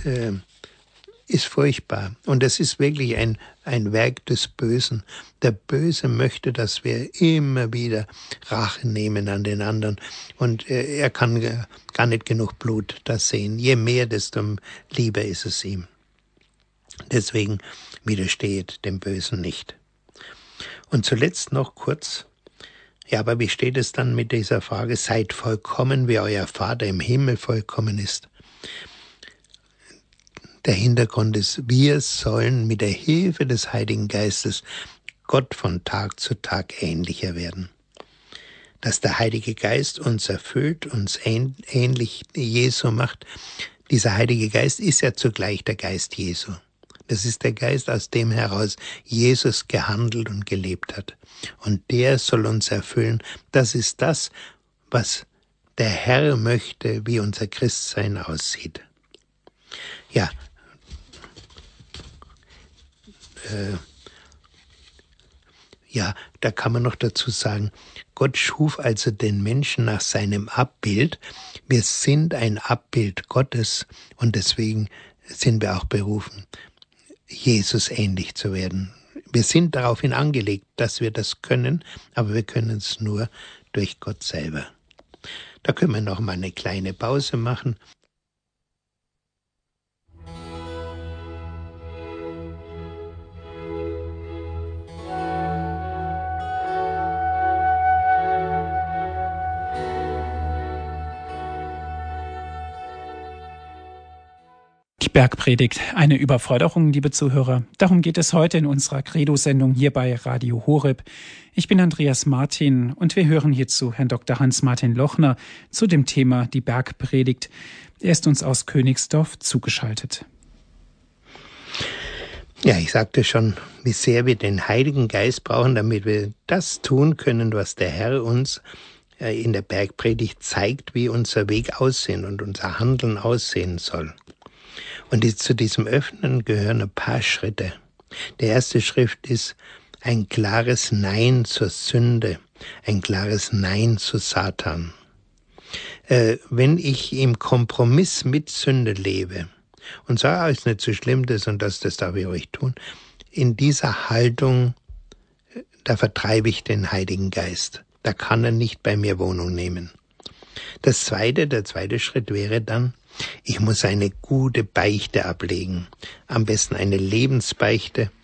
ist furchtbar. Und es ist wirklich ein Werk des Bösen. Der Böse möchte, dass wir immer wieder Rache nehmen an den anderen. Und er kann gar nicht genug Blut da sehen. Je mehr, desto lieber ist es ihm. Deswegen widersteht dem Bösen nicht. Und zuletzt noch kurz, ja, aber wie steht es dann mit dieser Frage, seid vollkommen, wie euer Vater im Himmel vollkommen ist? Der Hintergrund ist, wir sollen mit der Hilfe des Heiligen Geistes Gott von Tag zu Tag ähnlicher werden. Dass der Heilige Geist uns erfüllt, uns ähnlich Jesu macht. Dieser Heilige Geist ist ja zugleich der Geist Jesu. Das ist der Geist, aus dem heraus Jesus gehandelt und gelebt hat. Und der soll uns erfüllen. Das ist das, was der Herr möchte, wie unser Christsein aussieht. Ja, da kann man noch dazu sagen, Gott schuf also den Menschen nach seinem Abbild. Wir sind ein Abbild Gottes und deswegen sind wir auch berufen, Jesus ähnlich zu werden. Wir sind daraufhin angelegt, dass wir das können, aber wir können es nur durch Gott selber. Da können wir noch mal eine kleine Pause machen. Die Bergpredigt, eine Überforderung, liebe Zuhörer. Darum geht es heute in unserer Credo-Sendung hier bei Radio Horeb. Ich bin Andreas Martin und wir hören hierzu Herrn Dr. Hans-Martin Lochner zu dem Thema die Bergpredigt. Er ist uns aus Königsdorf zugeschaltet. Ja, ich sagte schon, wie sehr wir den Heiligen Geist brauchen, damit wir das tun können, was der Herr uns in der Bergpredigt zeigt, wie unser Weg aussehen und unser Handeln aussehen soll. Und zu diesem Öffnen gehören ein paar Schritte. Der erste Schritt ist ein klares Nein zur Sünde, ein klares Nein zu Satan. Wenn ich im Kompromiss mit Sünde lebe und sage, ist nicht so schlimm, das und das darf ich ruhig tun, in dieser Haltung, da vertreibe ich den Heiligen Geist. Da kann er nicht bei mir Wohnung nehmen. Der zweite Schritt wäre dann, ich muss eine gute Beichte ablegen. Am besten eine Lebensbeichte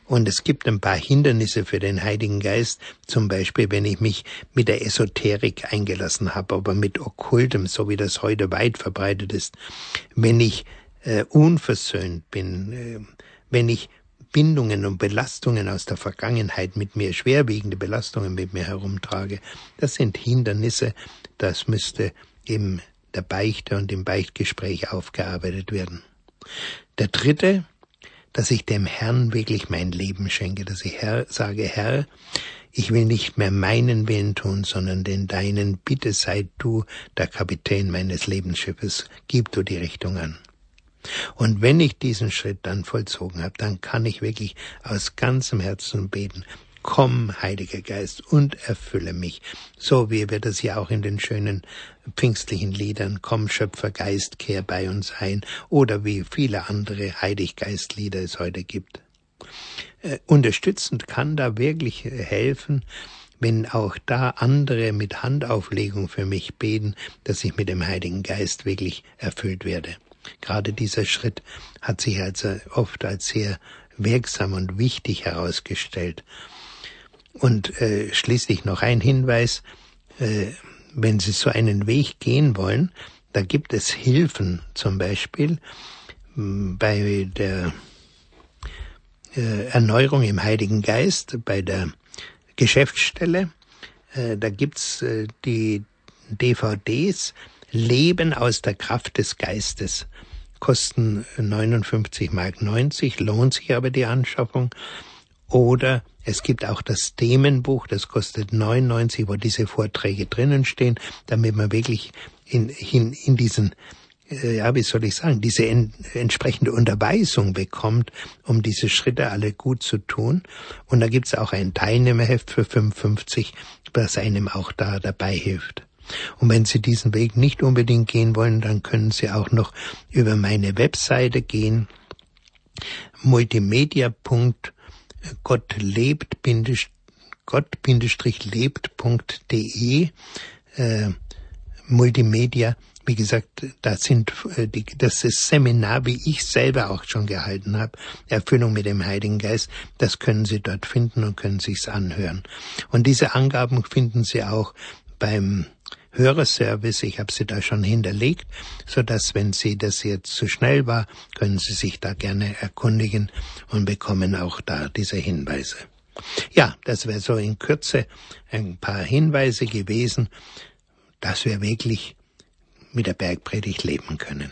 Und es gibt ein paar Hindernisse für den Heiligen Geist, zum Beispiel, wenn ich mich mit der Esoterik eingelassen habe, aber mit Okkultem, so wie das heute weit verbreitet ist, wenn ich unversöhnt bin, wenn ich Bindungen und Belastungen aus der Vergangenheit mit mir, schwerwiegende Belastungen mit mir herumtrage, das sind Hindernisse, das müsste in der Beichte und im Beichtgespräch aufgearbeitet werden. Der dritte, dass ich dem Herrn wirklich mein Leben schenke, dass ich sage, Herr, ich will nicht mehr meinen Willen tun, sondern den deinen. Bitte sei du der Kapitän meines Lebensschiffes, gib du die Richtung an. Und wenn ich diesen Schritt dann vollzogen habe, dann kann ich wirklich aus ganzem Herzen beten, komm, Heiliger Geist, und erfülle mich. So wie wir das ja auch in den schönen pfingstlichen Liedern, komm, Schöpfergeist, kehr bei uns ein, oder wie viele andere Heiliggeistlieder es heute gibt. Unterstützend kann da wirklich helfen, wenn auch da andere mit Handauflegung für mich beten, dass ich mit dem Heiligen Geist wirklich erfüllt werde. Gerade dieser Schritt hat sich also oft als sehr wirksam und wichtig herausgestellt. Und schließlich noch ein Hinweis, wenn Sie so einen Weg gehen wollen, da gibt es Hilfen, zum Beispiel bei der Erneuerung im Heiligen Geist, bei der Geschäftsstelle, da gibt's die DVDs Leben aus der Kraft des Geistes. Kosten 59,90 Mark, lohnt sich aber die Anschaffung. Oder es gibt auch das Themenbuch, das kostet 99, wo diese Vorträge drinnen stehen, damit man wirklich in diesen, diese entsprechende Unterweisung bekommt, um diese Schritte alle gut zu tun. Und da gibt's auch ein Teilnehmerheft für 55, was einem auch da dabei hilft. Und wenn Sie diesen Weg nicht unbedingt gehen wollen, dann können Sie auch noch über meine Webseite gehen, multimedia.gott-lebt.de, Multimedia. Wie gesagt, das ist das Seminar, wie ich selber auch schon gehalten habe, Erfüllung mit dem Heiligen Geist, das können Sie dort finden und können sich's anhören. Und diese Angaben finden Sie auch beim Hörerservice, ich habe sie da schon hinterlegt, so dass, wenn Sie das jetzt zu schnell war, können Sie sich da gerne erkundigen und bekommen auch da diese Hinweise. Ja, das wäre so in Kürze ein paar Hinweise gewesen, dass wir wirklich mit der Bergpredigt leben können.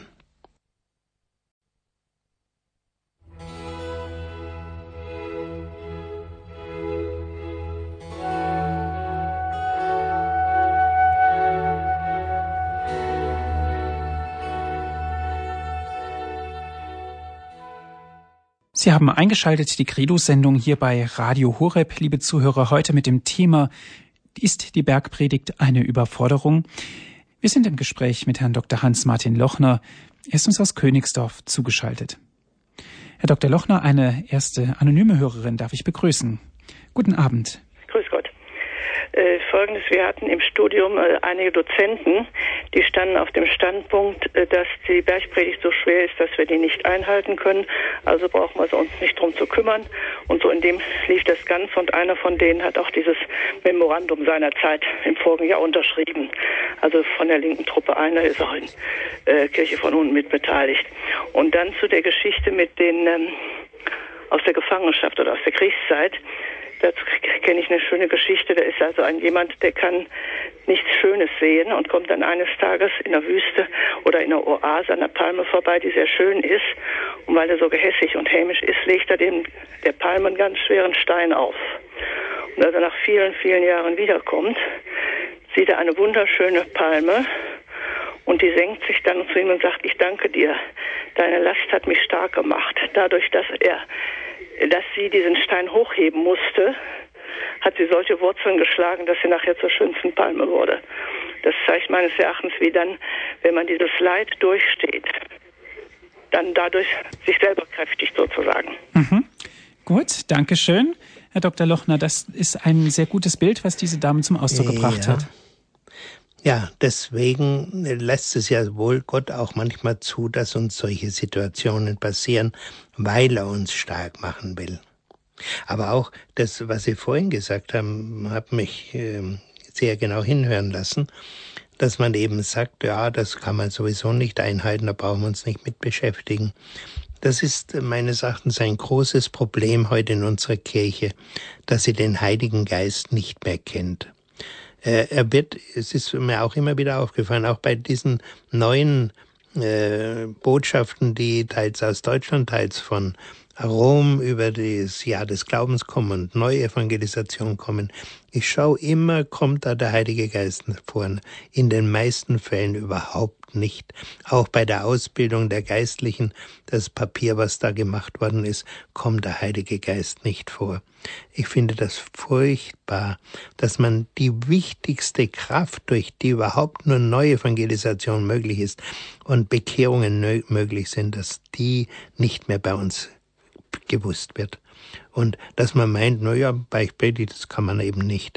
Sie haben eingeschaltet die Credo-Sendung hier bei Radio Horeb, liebe Zuhörer, heute mit dem Thema Ist die Bergpredigt eine Überforderung? Wir sind im Gespräch mit Herrn Dr. Hans-Martin Lochner. Er ist uns aus Königsdorf zugeschaltet. Herr Dr. Lochner, eine erste anonyme Hörerin darf ich begrüßen. Guten Abend. Grüß Gott. Folgendes, wir hatten im Studium einige Dozenten, die standen auf dem Standpunkt, dass die Bergpredigt so schwer ist, dass wir die nicht einhalten können, also brauchen wir uns nicht drum zu kümmern. Und so in dem lief das Ganze und einer von denen hat auch dieses Memorandum seinerzeit im vorigen Jahr unterschrieben. Also von der linken Truppe einer ist auch in Kirche von unten mit beteiligt. Und dann zu der Geschichte mit den aus der Gefangenschaft oder aus der Kriegszeit. Dazu kenne ich eine schöne Geschichte. Da ist also jemand, der kann nichts Schönes sehen und kommt dann eines Tages in der Wüste oder in der Oase an einer Palme vorbei, die sehr schön ist. Und weil er so gehässig und hämisch ist, legt er der Palme einen ganz schweren Stein auf. Und als er nach vielen, vielen Jahren wiederkommt, sieht er eine wunderschöne Palme und die senkt sich dann zu ihm und sagt, ich danke dir, deine Last hat mich stark gemacht. Dadurch, dass sie diesen Stein hochheben musste, hat sie solche Wurzeln geschlagen, dass sie nachher zur schönsten Palme wurde. Das zeigt meines Erachtens, wie dann, wenn man dieses Leid durchsteht, dann dadurch sich selber kräftigt sozusagen. Mhm. Gut, danke schön, Herr Dr. Lochner. Das ist ein sehr gutes Bild, was diese Dame zum Ausdruck gebracht hat. Ja, deswegen lässt es ja wohl Gott auch manchmal zu, dass uns solche Situationen passieren, weil er uns stark machen will. Aber auch das, was Sie vorhin gesagt haben, hat mich sehr genau hinhören lassen, dass man eben sagt, ja, das kann man sowieso nicht einhalten, da brauchen wir uns nicht mit beschäftigen. Das ist meines Erachtens ein großes Problem heute in unserer Kirche, dass sie den Heiligen Geist nicht mehr kennt. Es ist mir auch immer wieder aufgefallen, auch bei diesen neuen Botschaften, die teils aus Deutschland, teils von Rom über das Jahr des Glaubens kommen und Neuevangelisation kommen. Ich schaue immer, kommt da der Heilige Geist vor. In den meisten Fällen überhaupt nicht. Auch bei der Ausbildung der Geistlichen, das Papier, was da gemacht worden ist, kommt der Heilige Geist nicht vor. Ich finde das furchtbar, dass man die wichtigste Kraft, durch die überhaupt nur Neuevangelisation möglich ist und Bekehrungen möglich sind, dass die nicht mehr bei uns gewusst wird. Und dass man meint, naja, Beichtpredigt, das kann man eben nicht.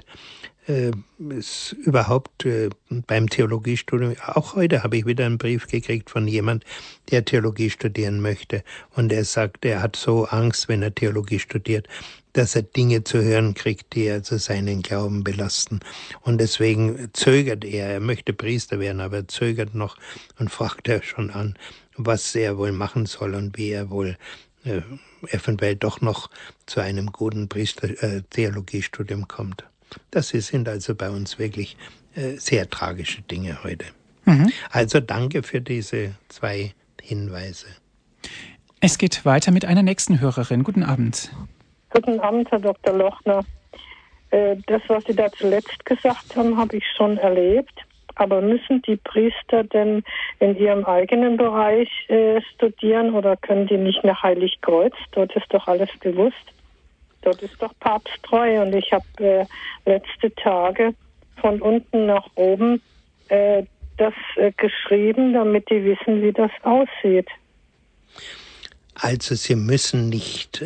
Ist überhaupt beim Theologiestudium, auch heute habe ich wieder einen Brief gekriegt von jemand, der Theologie studieren möchte. Und er sagt, er hat so Angst, wenn er Theologie studiert, dass er Dinge zu hören kriegt, die also seinen Glauben belasten. Und deswegen zögert er. Er möchte Priester werden, aber er zögert noch und fragt er schon an, was er wohl machen soll und wie er wohl eventuell doch noch zu einem guten Theologiestudium kommt. Das sind also bei uns wirklich sehr tragische Dinge heute. Mhm. Also danke für diese 2 Hinweise. Es geht weiter mit einer nächsten Hörerin. Guten Abend. Guten Abend, Herr Dr. Lochner. Das, was Sie da zuletzt gesagt haben, habe ich schon erlebt. Aber müssen die Priester denn in ihrem eigenen Bereich studieren oder können die nicht nach Heiligkreuz? Dort ist doch alles gewusst. Dort ist doch papsttreu. Und ich habe letzte Tage von unten nach oben das geschrieben, damit die wissen, wie das aussieht. Also Sie müssen nicht...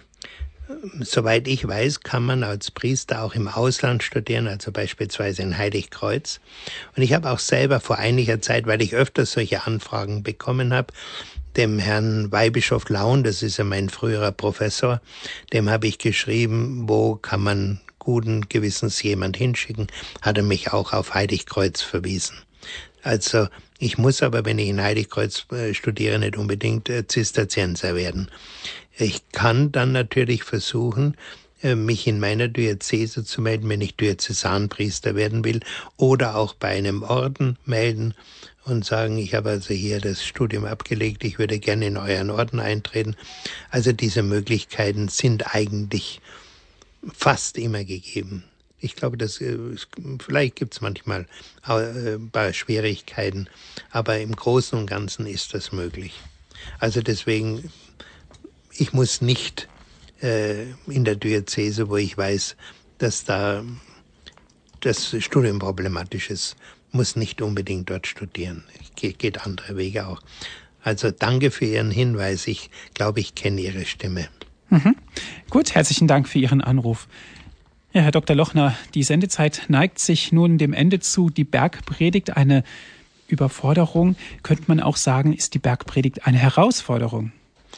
Soweit ich weiß, kann man als Priester auch im Ausland studieren, also beispielsweise in Heiligkreuz. Und ich habe auch selber vor einiger Zeit, weil ich öfters solche Anfragen bekommen habe, dem Herrn Weihbischof Laun, das ist ja mein früherer Professor, dem habe ich geschrieben, wo kann man guten Gewissens jemand hinschicken, hat er mich auch auf Heiligkreuz verwiesen. Also ich muss aber, wenn ich in Heiligkreuz studiere, nicht unbedingt Zisterzienser werden. Ich kann dann natürlich versuchen, mich in meiner Diözese zu melden, wenn ich Diözesanpriester werden will, oder auch bei einem Orden melden und sagen, ich habe also hier das Studium abgelegt, ich würde gerne in euren Orden eintreten. Also diese Möglichkeiten sind eigentlich fast immer gegeben. Ich glaube, vielleicht gibt es manchmal ein paar Schwierigkeiten, aber im Großen und Ganzen ist das möglich. Also deswegen, ich muss nicht in der Diözese, wo ich weiß, dass da das Studium problematisch ist, muss nicht unbedingt dort studieren. Geht andere Wege auch. Also danke für Ihren Hinweis. Ich glaube, ich kenne Ihre Stimme. Mhm. Gut, herzlichen Dank für Ihren Anruf. Ja, Herr Dr. Lochner, die Sendezeit neigt sich nun dem Ende zu. Die Bergpredigt, eine Überforderung. Könnte man auch sagen, ist die Bergpredigt eine Herausforderung?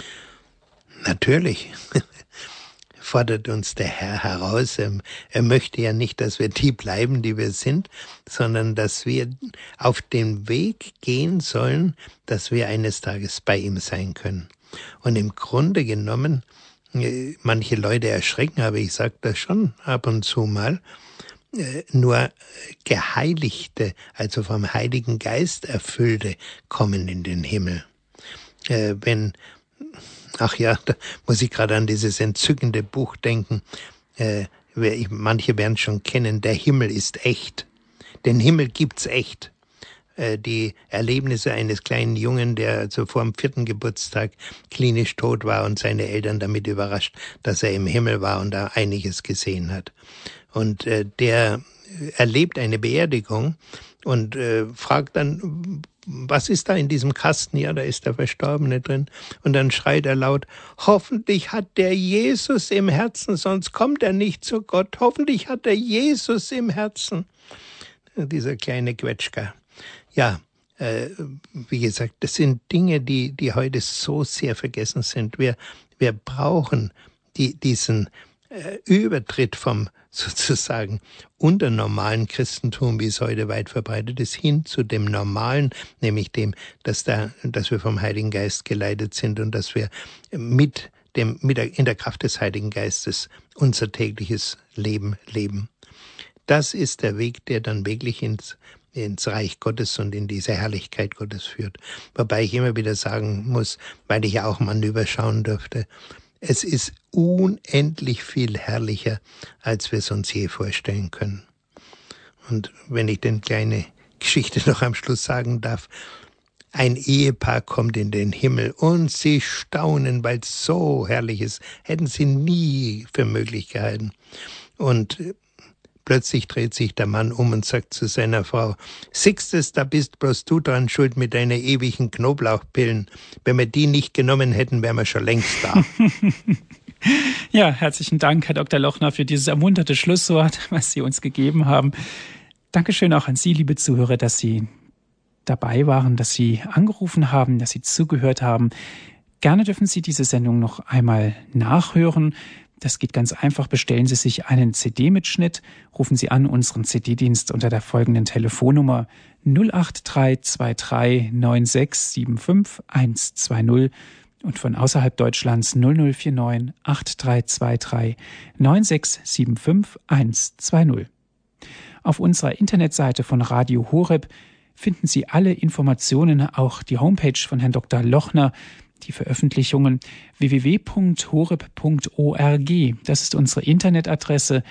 Natürlich fordert uns der Herr heraus. Er möchte ja nicht, dass wir die bleiben, die wir sind, sondern dass wir auf den Weg gehen sollen, dass wir eines Tages bei ihm sein können. Und im Grunde genommen, manche Leute erschrecken, aber ich sage das schon ab und zu mal, nur Geheiligte, also vom Heiligen Geist Erfüllte, kommen in den Himmel. Ach ja, da muss ich gerade an dieses entzückende Buch denken. Manche werden schon kennen, der Himmel ist echt. Den Himmel gibt's echt. Die Erlebnisse eines kleinen Jungen, der also vor dem 4. Geburtstag klinisch tot war und seine Eltern damit überrascht, dass er im Himmel war und da einiges gesehen hat. Und der erlebt eine Beerdigung und fragt dann, was ist da in diesem Kasten? Ja, da ist der Verstorbene drin. Und dann schreit er laut, hoffentlich hat der Jesus im Herzen, sonst kommt er nicht zu Gott. Hoffentlich hat der Jesus im Herzen. Dieser kleine Quetschka. Ja, wie gesagt, das sind Dinge, die heute so sehr vergessen sind. Wir brauchen diesen Übertritt vom sozusagen unternormalen Christentum, wie es heute weit verbreitet ist, hin zu dem Normalen, nämlich dem, dass wir vom Heiligen Geist geleitet sind und dass wir in der Kraft des Heiligen Geistes unser tägliches Leben leben. Das ist der Weg, der dann wirklich ins Reich Gottes und in diese Herrlichkeit Gottes führt. Wobei ich immer wieder sagen muss, weil ich ja auch Manöver schauen durfte, es ist unendlich viel herrlicher, als wir es uns je vorstellen können. Und wenn ich denn kleine Geschichte noch am Schluss sagen darf, ein Ehepaar kommt in den Himmel und sie staunen, weil es so herrlich ist. Hätten sie nie für möglich gehalten. Und plötzlich dreht sich der Mann um und sagt zu seiner Frau, Sixtes, da bist bloß du dran schuld mit deinen ewigen Knoblauchpillen. Wenn wir die nicht genommen hätten, wären wir schon längst da. Ja, herzlichen Dank, Herr Dr. Lochner, für dieses ermunterte Schlusswort, was Sie uns gegeben haben. Dankeschön auch an Sie, liebe Zuhörer, dass Sie dabei waren, dass Sie angerufen haben, dass Sie zugehört haben. Gerne dürfen Sie diese Sendung noch einmal nachhören. Das geht ganz einfach. Bestellen Sie sich einen CD-Mitschnitt, rufen Sie an unseren CD-Dienst unter der folgenden Telefonnummer 08323 9675 120 und von außerhalb Deutschlands 0049 8323 9675 120. Auf unserer Internetseite von Radio Horeb finden Sie alle Informationen, auch die Homepage von Herrn Dr. Lochner, die Veröffentlichungen www.horeb.org. Das ist unsere Internetadresse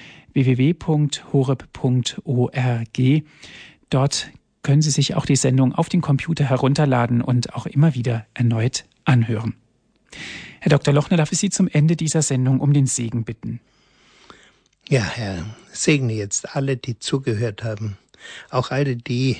www.horeb.org. Dort können Sie sich auch die Sendung auf den Computer herunterladen und auch immer wieder erneut anhören. Herr Dr. Lochner, darf ich Sie zum Ende dieser Sendung um den Segen bitten? Ja, Herr, segne jetzt alle, die zugehört haben. Auch alle die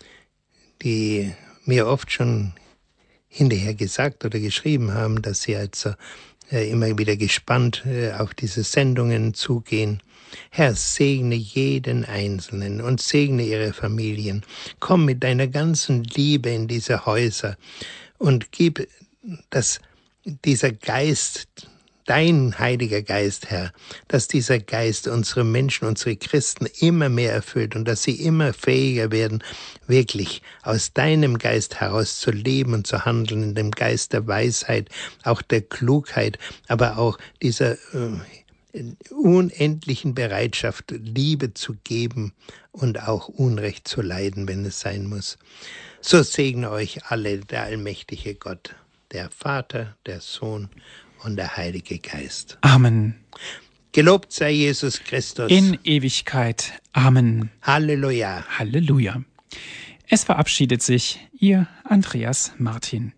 mir oft schon hinterher gesagt oder geschrieben haben, dass sie also immer wieder gespannt auf diese Sendungen zugehen. Herr, segne jeden Einzelnen und segne ihre Familien. Komm mit deiner ganzen Liebe in diese Häuser und gib, dass dieser Geist, dein Heiliger Geist, Herr, dass dieser Geist unsere Menschen, unsere Christen immer mehr erfüllt und dass sie immer fähiger werden, wirklich aus deinem Geist heraus zu leben und zu handeln, in dem Geist der Weisheit, auch der Klugheit, aber auch dieser unendlichen Bereitschaft, Liebe zu geben und auch Unrecht zu leiden, wenn es sein muss. So segne euch alle der allmächtige Gott, der Vater, der Sohn und der Heilige Geist. Amen. Gelobt sei Jesus Christus. In Ewigkeit. Amen. Halleluja. Halleluja. Es verabschiedet sich Ihr Andreas Martin.